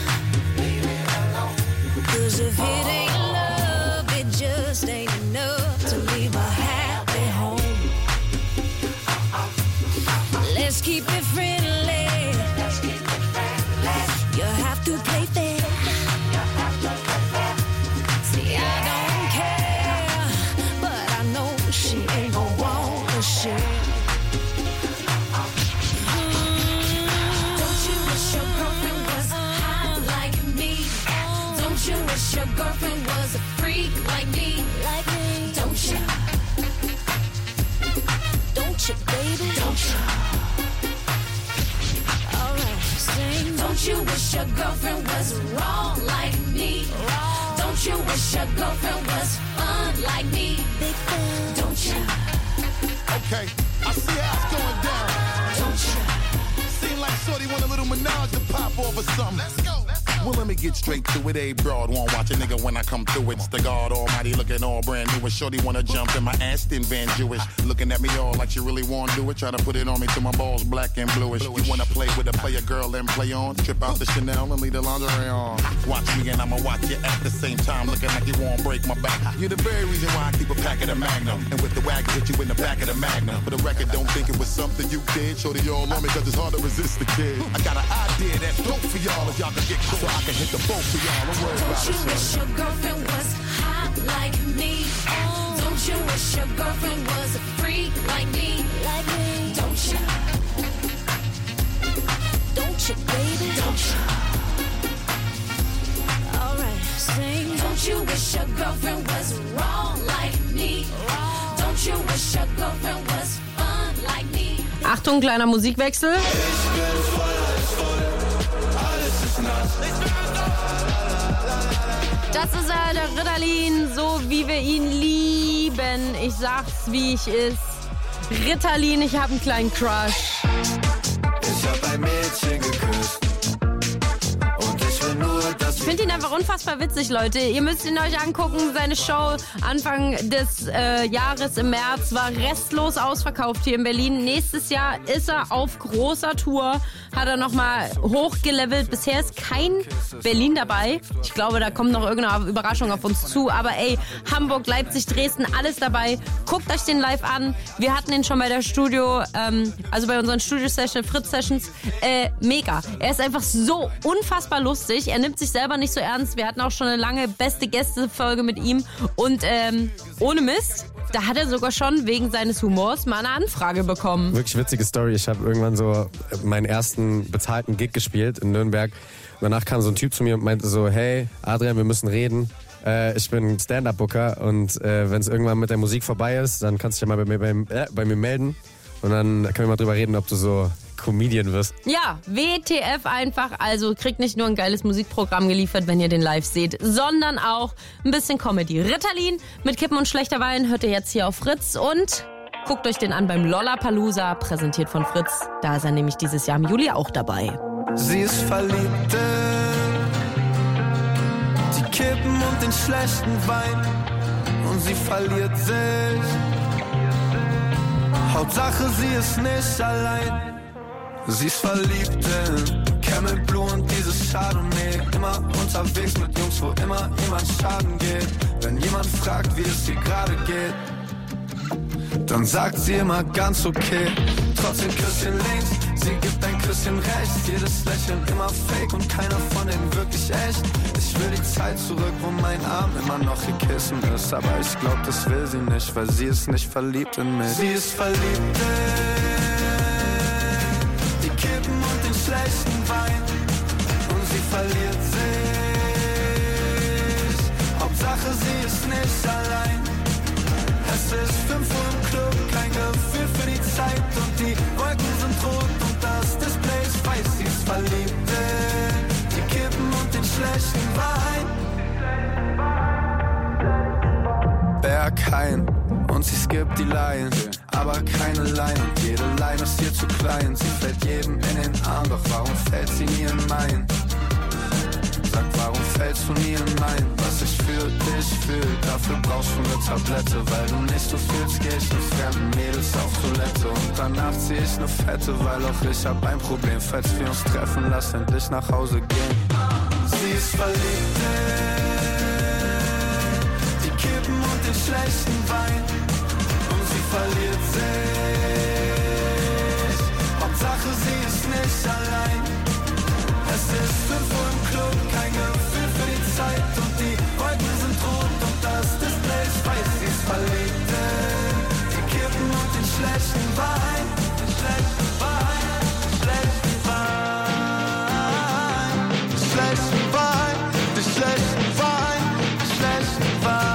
A: 'Cause if it ain't love, it just ain't enough to leave a happy home. Let's keep it friendly. You have to play fair. See, I don't care, but I know she ain't gon' wanna share. Don't you wish your girlfriend was hot like me? Don't you wish your girlfriend was a freak like me? Don't you? Don't you, baby? Don't you? Alright, sing. Don't you wish your girlfriend was wrong like me? Don't you wish your girlfriend was fun like me? Big fan. Don't you?
U: Okay, I see how it's going down.
A: Don't you?
U: Seem like shorty want a little menage to pop off or something. Let's go. Well, let me get straight to it. A broad won't watch a nigga when I come through. It's the God Almighty looking all brand new. And shorty wanna jump in my Aston Van Jewish. Looking at me all like she really wanna do it. Try to put it on me till my balls black and bluish. You wanna play with a player girl and play on? Trip out the Chanel and leave the lingerie on. Watch me and I'ma watch you at the same time. Looking like you won't break my back. You're the very reason why I keep a pack of the Magnum. And with the wag, hit you in the back of the Magnum. For the record, don't think it was something you did. Shorty all on me cause it's hard to resist the kid. I got an idea that's dope for y'all if y'all can get close. So I can hit the boat for y'all. Don't worry about it.
A: Don't you wish your girlfriend was hot like me? Don't you wish your girlfriend was a freak like me? Don't you? Don't you, baby? Don't you? Alright, sing. Don't you wish your girlfriend was wrong like me? Don't you wish your girlfriend was fun like me?
G: Achtung, kleiner Musikwechsel. Das ist der der Ritalin, so wie wir ihn lieben. Ich sag's, wie ich ist. Ritalin, ich hab einen kleinen Crush.
J: Ich hab ein Mädchen geküsst. Und ich will nur, dass
G: Ich finde ihn einfach unfassbar witzig, Leute. Ihr müsst ihn euch angucken. Seine Show Anfang des Jahres im März war restlos ausverkauft hier in Berlin. Nächstes Jahr ist er auf großer Tour. Hat er nochmal hochgelevelt. Bisher ist kein Berlin dabei. Ich glaube, da kommt noch irgendeine Überraschung auf uns zu. Aber ey, Hamburg, Leipzig, Dresden, alles dabei. Guckt euch den live an. Wir hatten ihn schon bei der Studio, also bei unseren Studio-Sessions, Fritz-Sessions. Mega. Er ist einfach so unfassbar lustig. Er nimmt sich selber nicht so ernst. Wir hatten auch schon eine lange Beste-Gäste-Folge mit ihm. Und ohne Mist, da hat er sogar schon wegen seines Humors mal eine Anfrage bekommen.
D: Wirklich witzige Story. Ich habe irgendwann so meinen ersten bezahlten Gig gespielt in Nürnberg. Und danach kam so ein Typ zu mir und meinte so, hey Adrian, wir müssen reden. Ich bin Stand-Up-Booker und wenn es irgendwann mit der Musik vorbei ist, dann kannst du dich ja mal bei mir melden. Und dann können wir mal drüber reden, ob du so Comedian wirst.
G: Ja, WTF einfach. Also kriegt nicht nur ein geiles Musikprogramm geliefert, wenn ihr den live seht, sondern auch ein bisschen Comedy. Ritalin mit Kippen und schlechter Wein hört ihr jetzt hier auf Fritz und guckt euch den an beim Lollapalooza, präsentiert von Fritz. Da ist er nämlich dieses Jahr im Juli auch dabei.
J: sie ist verliebt in die Kippen und den schlechten Wein. Und sie verliert sich. Hauptsache, sie ist nicht allein. Sie ist verliebt in Camel Blue und dieses Chardonnay. Immer unterwegs mit Jungs, wo immer jemand schaden geht. Wenn jemand fragt, wie es ihr gerade geht, dann sagt sie immer ganz okay. Trotzdem Küsschen links, sie gibt ein Küsschen rechts. Jedes Lächeln immer fake und keiner von denen wirklich echt. Ich will die Zeit zurück, wo mein Arm immer noch ihr Kissen ist. Aber ich glaub, das will sie nicht, weil sie ist nicht verliebt in mich. Sie ist verliebt in die Kippen und den schlechten Wein. Und sie verliert sich. Hauptsache, sie ist nicht allein. Es ist 5 Uhr im Club, kein Gefühl für die Zeit. Und die Wolken sind rot und das Display ist weiß. Sie ist verliebt in die Kippen und den schlechten Wein. Berghain und sie skippt die Line, aber keine Line. Und jede Line ist ihr zu klein. Sie fällt jedem in den Arm, doch warum fällt sie nie in meinen? Sag, warum fällst du nie in mein? Was ich für dich fühl, dafür brauchst du eine Tablette. Weil du nicht so fühlst, geh ich mit fremden Mädels auf Toilette. Und danach zieh ich eine Fette, weil auch ich hab ein Problem. Falls wir uns treffen, lass endlich nach Hause gehen. Sie ist verliebt in die Kippen und den schlechten Wein. Und sie verliert sich. Hauptsache, sie ist nicht allein. Es ist 5 Uhr im Club, kein Gefühl für die Zeit. Und die Wolken sind rot und das Display ist weiß. Sie ist verliebt in die Kippen und den schlechten Wein. Den schlechten Wein, schlechten Wein. Den schlechten Wein, den schlechten Wein, den schlechten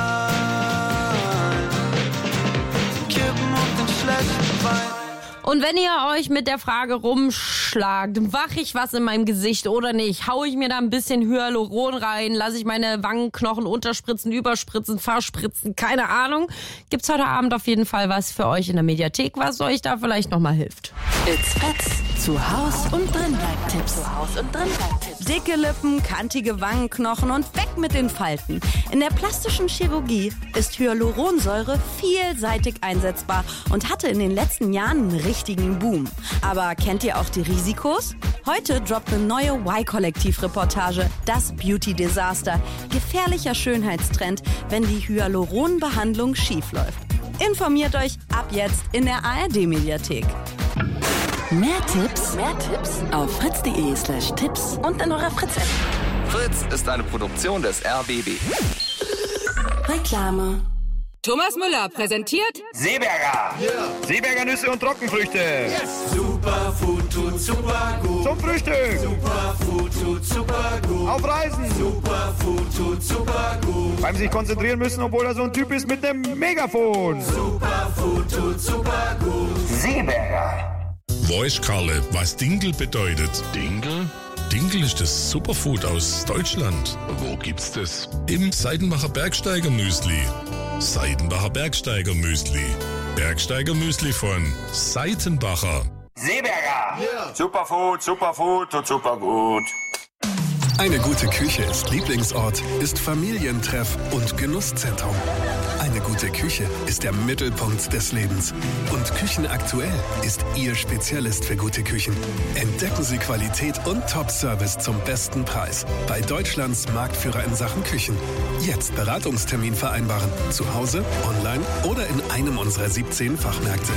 J: Wein. Kippen und den schlechten Wein.
G: Und wenn ihr euch mit der Frage rumschlagt, mache ich was in meinem Gesicht oder nicht, hau ich mir da ein bisschen Hyaluron rein, lasse ich meine Wangenknochen unterspritzen, überspritzen, verspritzen, keine Ahnung, gibt's heute Abend auf jeden Fall was für euch in der Mediathek, was euch da vielleicht nochmal hilft.
F: It's Fritz. Zu Haus und Drinbleib-Tipps. Zu Haus und Drinbleib-Tipps.
V: Dicke Lippen, kantige Wangenknochen und weg mit den Falten. In der plastischen Chirurgie ist Hyaluronsäure vielseitig einsetzbar und hatte in den letzten Jahren einen richtigen Boom. Aber kennt ihr auch die Risikos? Heute droppt eine neue Y-Kollektiv-Reportage, das Beauty-Desaster. Gefährlicher Schönheitstrend, wenn die Hyaluronbehandlung schiefläuft. Informiert euch ab jetzt in der ARD-Mediathek.
F: Mehr Tipps auf fritz.de/Tipps und in eurer Fritz-App.
W: Fritz ist eine Produktion des RBB.
F: Reklame.
X: Thomas Müller präsentiert
W: Seeberger.
X: Yeah.
W: Seeberger Nüsse und Trockenfrüchte.
X: Yes. Superfood tut super gut.
W: Zum Frühstück.
X: Superfood tut super gut.
W: Auf Reisen.
X: Superfood tut super gut.
W: Beim sich konzentrieren müssen, obwohl er so ein Typ ist mit dem Megafon.
X: Superfood tut super gut.
W: Seeberger.
B: Weiß Karle, was Dinkel bedeutet.
Y: Dinkel?
C: Dinkel ist das Superfood aus Deutschland. Wo gibt's das? Im Seidenbacher Bergsteiger Müsli. Seidenbacher Bergsteiger Müsli. Bergsteiger Müsli von Seitenbacher.
X: Seeberger! Yeah. Superfood und supergut.
E: Eine gute Küche ist Lieblingsort, ist Familientreff und Genusszentrum. Eine gute Küche ist der Mittelpunkt des Lebens. Und Küchenaktuell ist Ihr Spezialist für gute Küchen. Entdecken Sie Qualität und Top-Service zum besten Preis. Bei Deutschlands Marktführer in Sachen Küchen. Jetzt Beratungstermin vereinbaren. Zu Hause, online oder in einem unserer 17 Fachmärkte.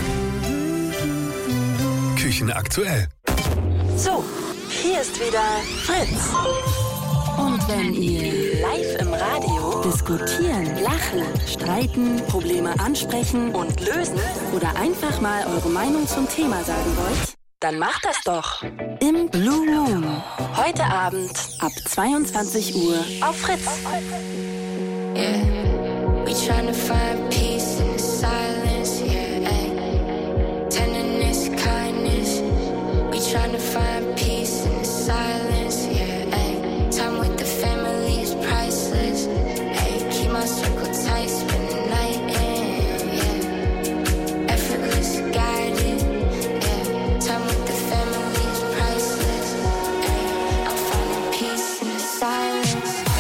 E: Küchenaktuell.
F: So, hier ist wieder Fritz. Und wenn ihr live im Radio diskutieren, lachen, streiten, Probleme ansprechen und lösen oder einfach mal eure Meinung zum Thema sagen wollt, dann macht das doch im Blue Moon. Heute Abend ab 22 Uhr auf Fritz.
A: Yeah, we tryna find peace in the silence, yeah, ay. Tenderness, kindness, we tryna find peace in the silence, yeah, ay. Time with the family is priceless, ay. Keep my circle tight, spend the night in, yeah. Effortless, guided, yeah. Time with the family is priceless, ay. I'm finding peace in the silence.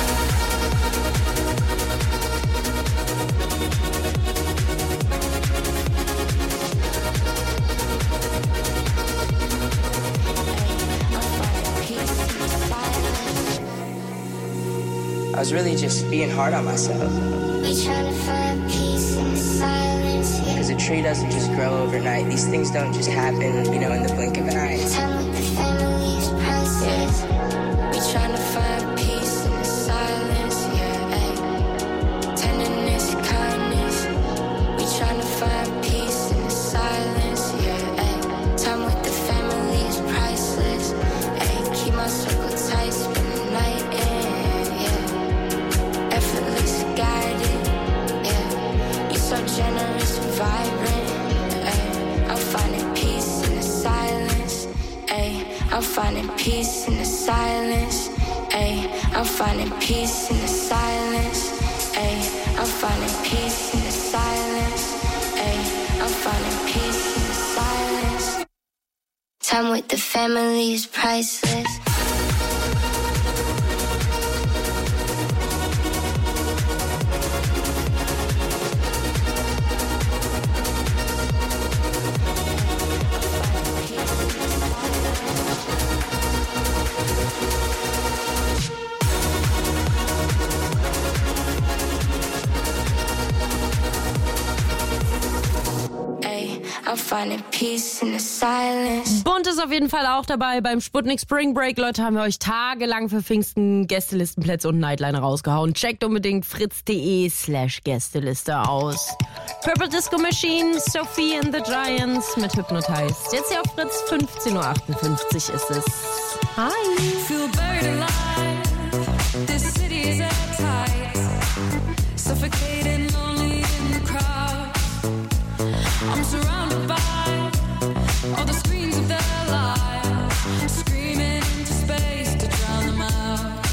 I: I was really just being hard on myself.
A: We try to find peace in the silence, yeah.
I: Because a tree doesn't just grow overnight. These things don't just happen, in the blink of an eye.
A: Time with the family is priceless. We try to find peace in the silence, yeah, ay. Tenderness, kindness. We try to find peace in the silence, yeah, ay. Time with the family is priceless, ay. Keep my circle tight, spend the night in, yeah. Effortless, guided, yeah. You're so generous and vibrant, ay. I'm finding peace in the silence, ay. I'm finding peace in the silence, ay. I'm finding peace in the silence, ay. I'm finding peace in the silence, ay. I'm finding peace in the silence. Time with the family is priceless. I'm finding peace in the silence.
G: Bunt ist auf jeden Fall auch dabei beim Sputnik Spring Break. Leute, haben wir euch tagelang für Pfingsten Gästelistenplätze und Nightliner rausgehauen. Checkt unbedingt fritz.de/Gästeliste aus. Purple Disco Machine, Sophie and the Giants mit Hypnotized. Jetzt hier auf Fritz, 15:58 Uhr ist es. Hi.
M: Feel buried alive. This city is airtight. Suffocating, lonely in the crowd. I'm surrounded by all the screens of their lives, screaming into space to drown them out.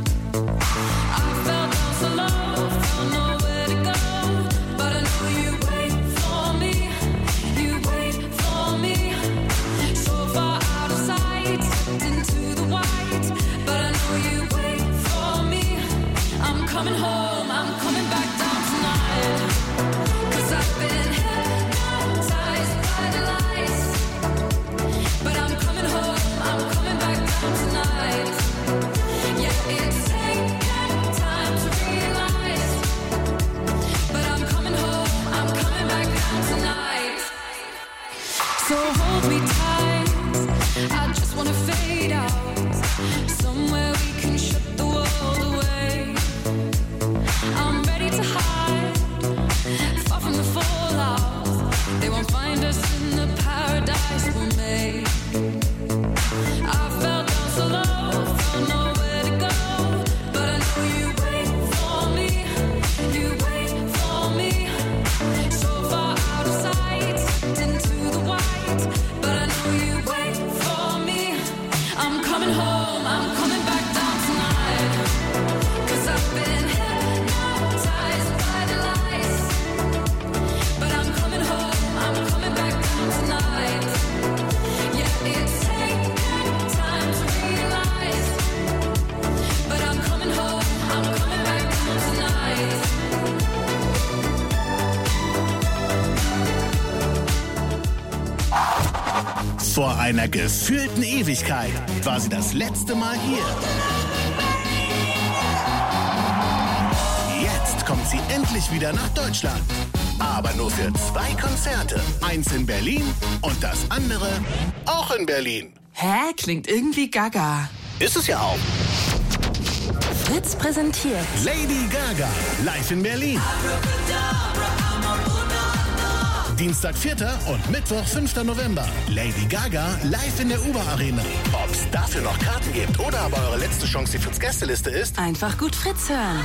M: I fell down so low, found nowhere to go, but I know you wait for me, you wait for me. So far out of sight, into the white, but I know you wait for me. I'm coming home, I'm coming back down tonight, 'cause I've been hypnotized by the lights. But I'm coming home, I'm coming back down tonight. Yeah, it's taken time to realize, but I'm coming home, I'm coming back down tonight. So hold me tight, I just wanna fade out, somewhere we can shut the world away. I'm ready to hide, far from the fallout. They won't find us in the paradise we made. I fell down so low, found nowhere to go, but I know you wait for me, you wait for me. So far out of sight, into the white, but I know you wait for me. I'm coming home,
B: Vor einer gefühlten Ewigkeit war sie das letzte Mal hier. Jetzt kommt sie endlich wieder nach Deutschland. Aber nur für 2 Konzerte. Eins in Berlin und das andere auch in Berlin.
H: Hä? Klingt irgendwie gaga.
B: Ist es ja auch.
F: Fritz präsentiert
B: Lady Gaga, live in Berlin. Dienstag 4. und Mittwoch 5. November. Lady Gaga live in der Uber Arena. Ob's dafür noch Karten gibt oder aber eure letzte Chance die Fritz Gästeliste ist,
F: einfach gut Fritz hören.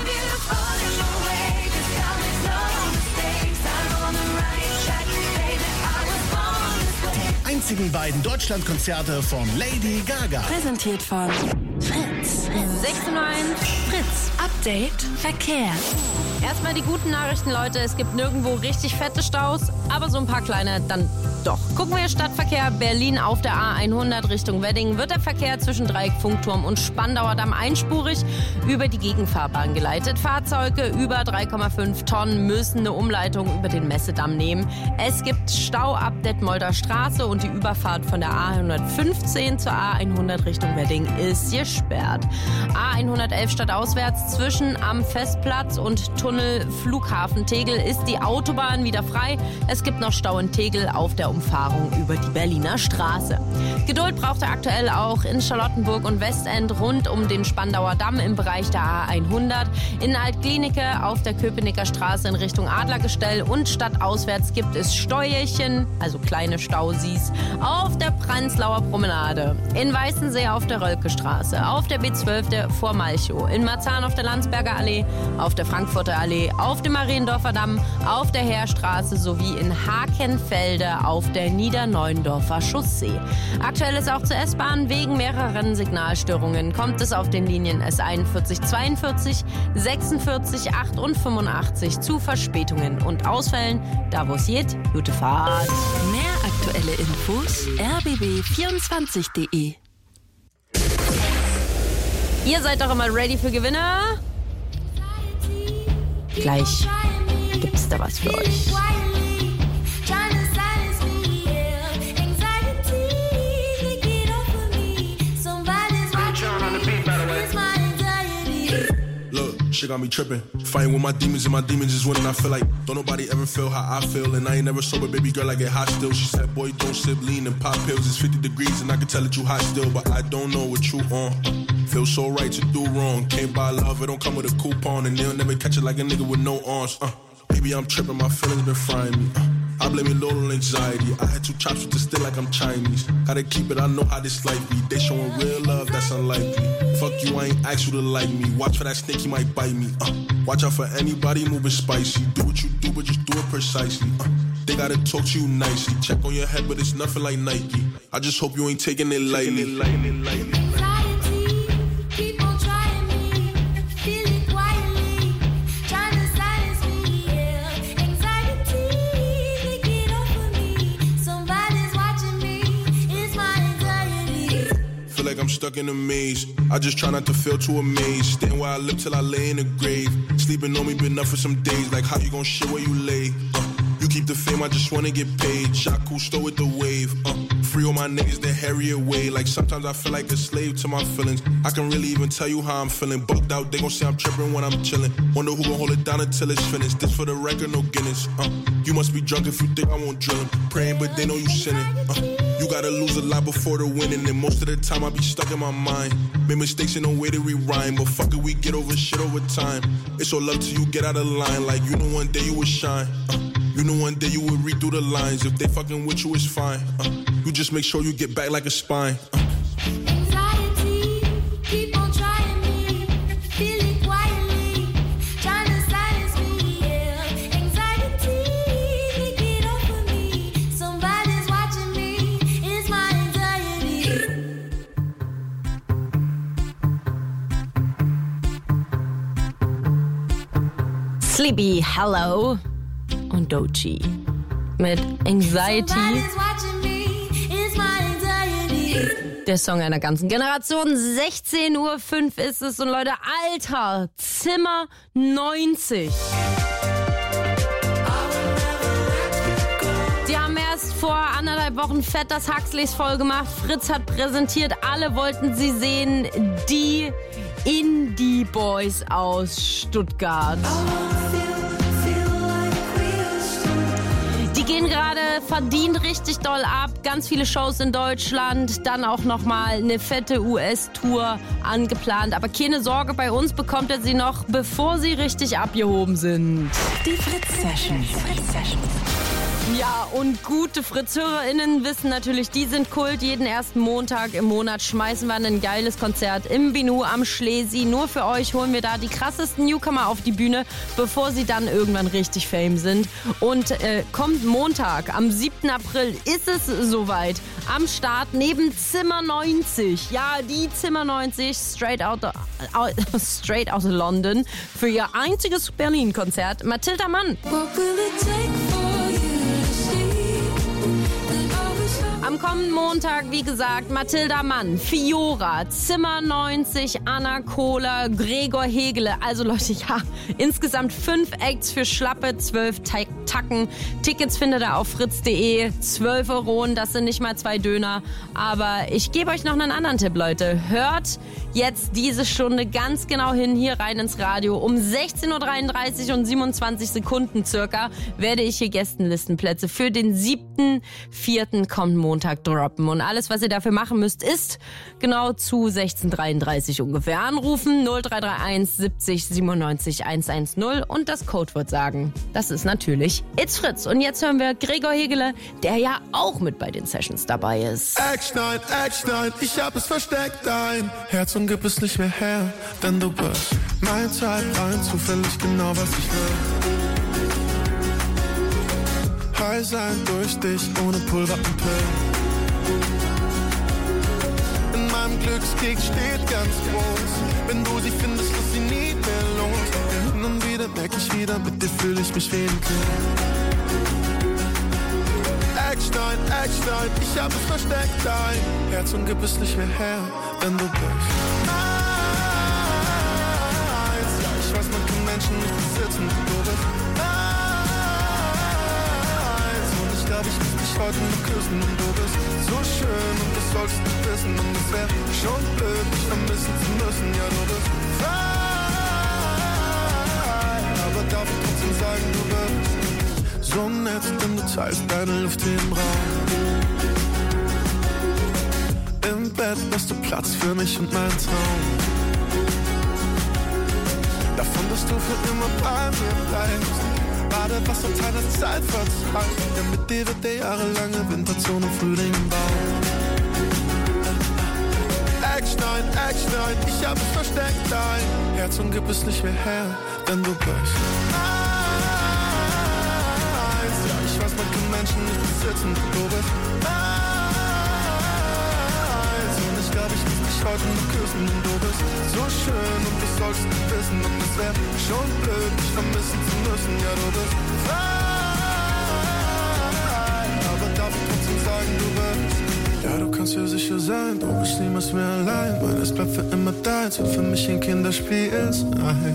B: die einzigen beiden Deutschlandkonzerte von Lady Gaga.
F: Präsentiert von Fritz.
G: 6:01
F: Fritz. Update Verkehr.
G: Erstmal die guten Nachrichten, Leute. Es gibt nirgendwo richtig fette Staus, aber so ein paar kleine dann doch. Gucken wir Stadtverkehr. Berlin auf der A100 Richtung Wedding wird der Verkehr zwischen Dreieck, Funkturm und Spandauer Damm einspurig über die Gegenfahrbahn geleitet. Fahrzeuge über 3,5 Tonnen müssen eine Umleitung über den Messedamm nehmen. Es gibt Stau ab Detmolder Straße und die Überfahrt von der A115 zur A100 Richtung Wedding ist gesperrt. A111 stadtauswärts zwischen am Festplatz und Tunnel Flughafen Tegel ist die Autobahn wieder frei. Es gibt noch Stau in Tegel auf der Umfahrung über die Berliner Straße. Geduld braucht er aktuell auch in Charlottenburg und Westend rund um den Spandauer Damm im Bereich der A100. In Altklinike auf der Köpenicker Straße in Richtung Adlergestell und stadtauswärts gibt es Steuerchen, also kleine Stausis, auf der Prenzlauer Promenade, in Weißensee auf der Rölke-Straße, auf der B12 vor Malchow, in Marzahn auf der Landsberger Allee, auf der Frankfurter Allee, auf dem Mariendorfer Damm, auf der Heerstraße sowie in Hakenfelde auf der Niederneuendorfer Chaussee. Aktuell ist auch zur S-Bahn wegen mehreren Signalstörungen kommt es auf den Linien S41, 42, 46, 8 und 85 zu Verspätungen und Ausfällen. Da wo es geht, gute Fahrt.
F: Mehr aktuelle Infos rbb24.de.
G: Ihr seid doch immer ready für Gewinner? Gleich gibt's da was für euch.
K: Shit got me tripping. Fighting with my demons and my demons is winning. I feel like don't nobody ever feel how I feel. And I ain't never sober, baby girl, I get hot still. She said, boy, don't sip lean and pop pills. It's 50 degrees and I can tell that you hot still. But I don't know what you on. Feel so right to do wrong. Can't buy love, it don't come with a coupon. And they'll never catch it like a nigga with no arms. Baby, I'm tripping, my feelings been frying me. I blame it all on anxiety. I had 2 chops with the stick like I'm Chinese. Gotta keep it, I know how this life be. They showing real love, that's unlikely. Fuck you, I ain't asked you to like me. Watch for that snake, he might bite me. Watch out for anybody moving spicy. Do what you do, but just do it precisely. They gotta talk to you nicely. Check on your head, but it's nothing like Nike. I just hope you ain't taking it lightly. Like I'm stuck in a maze. I just try not to feel too amazed. Staying where I live till I lay in the grave. Sleeping on me been up for some days. Like how you gon' shit where you lay? You keep the fame, I just wanna get paid. Shot Cousteau with the wave. Free all my niggas, they harry away. Like sometimes I feel like a slave to my feelings. I can really even tell you how I'm feeling. Bugged out, they gon' say I'm tripping when I'm chillin'. Wonder who gon' hold it down until it's finished. This for the record, no Guinness. You must be drunk if you think I won't drill 'em. Praying, but they know you sinning. You gotta lose a lot before the winning. And most of the time I be stuck in my mind. Made mistakes and no way to rewind. But fuck it, we get over shit over time. It's all love till you get out of line. Like you know one day you will shine. You know one day you will read through the lines. If they fucking with you, it's fine. You just make sure you get back like a spine.
G: Sleepy Hello und Doechii mit Anxiety. Der Song einer ganzen Generation. 16:05 Uhr ist es und Leute, Alter, Zimmer 90. Die haben erst vor 1,5 1,5 Wochen fett das Huxleys voll gemacht. Fritz hat präsentiert, alle wollten sie sehen, die Indie Boys aus Stuttgart. Die gehen gerade verdient richtig doll ab. Ganz viele Shows in Deutschland. Dann auch nochmal eine fette US-Tour angeplant. Aber keine Sorge, bei uns bekommt ihr sie noch, bevor sie richtig abgehoben sind.
F: Die Fritz-Sessions.
G: Ja, und gute Fritz-HörerInnen wissen natürlich, die sind Kult. Jeden ersten Montag im Monat schmeißen wir ein geiles Konzert im Binu am Schlesi. Nur für euch holen wir da die krassesten Newcomer auf die Bühne, bevor sie dann irgendwann richtig Fame sind. Und kommt Montag, am 7. April, ist es soweit. Am Start neben Zimmer 90. Ja, die Zimmer 90, straight out of London, für ihr einziges Berlin-Konzert. Mathilda Mann. Am kommenden Montag, wie gesagt, Mathilda Mann, Fiora, Zimmer 90, Anna Kohler, Gregor Hegele. Also Leute, ja, insgesamt 5 Acts für schlappe 12 Tacken. Tickets findet ihr auf fritz.de, 12 €, das sind nicht mal 2 Döner. Aber ich gebe euch noch einen anderen Tipp, Leute. Hört jetzt diese Stunde ganz genau hin, hier rein ins Radio. Um 16:33 und 27 Sekunden circa werde ich hier Gästenlistenplätze für den 7.4. kommenden Montag droppen. Und alles, was ihr dafür machen müsst, ist genau zu 16:33 ungefähr anrufen. 0331 70 97 110 und das Codewort sagen. Das ist natürlich It's Fritz. Und jetzt hören wir Gregor Hegele, der ja auch mit bei den Sessions dabei ist.
J: Eckstein, ich hab es versteckt, dein Herz und gib es nicht mehr her, denn du bist mein Type, rein zufällig genau, was ich will. High sein durch dich, ohne Pulver und Pillen. In meinem Glückskeks steht ganz groß, wenn du sie findest, ist sie nie mehr los. Hin und wieder merk ich wieder, mit dir fühl ich mich wie ein Kind. Eckstein, ich hab es versteckt, dein Herz und gib es nicht mehr her, denn du bist meins. Ja, ich weiß, man kann Menschen nicht besitzen, du bist meins. Und ich glaub, ich muss dich heute noch küssen und du bist so schön und das sollst du wissen. Und es wär schon blöd, dich vermissen zu müssen, ja, du bist frei. Aber darf ich trotzdem sagen, du bist so nett, denn du teilst deine Luft hier im Raum. Im Bett hast du Platz für mich und meinen Traum. Davon, dass du für immer bei mir bleibst. Badewasser deiner Zeit verzeiht. Ja, mit dir wird der jahrelange Winterzone Frühling bauen. Eckstein, ich hab es versteckt, dein Herz und gib es nicht mehr her, denn du bist Menschen nicht besitzen, du bist meins. Und ich glaub, ich muss dich heute noch küssen. Und du bist so schön und das sollst du wissen. Und es wär schon blöd, dich vermissen zu müssen. Ja, du bist frei. Aber darf ich trotzdem sagen, du bist. Ja, du kannst dir sicher sein, du bist niemals mehr allein. Weil es bleibt für immer deins und für mich ein Kinderspiel sein.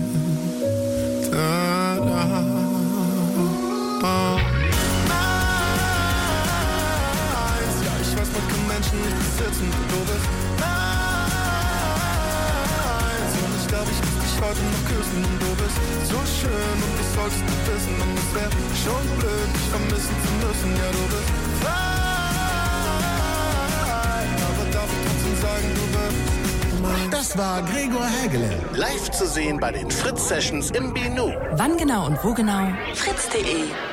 J: Menschen nicht besitzen, du bist meins. Und ich glaub, ich muss dich heute noch küssen. Und du bist so schön und das sollst du wissen. Und es wär schon blöd, dich vermissen zu müssen. Ja, du bist frei. Aber darf ich trotzdem sagen, du bist meins.
B: Das war Gregor Hegele. Live zu sehen bei den Fritz-Sessions im Binu.
F: Wann genau und wo genau? Fritz.de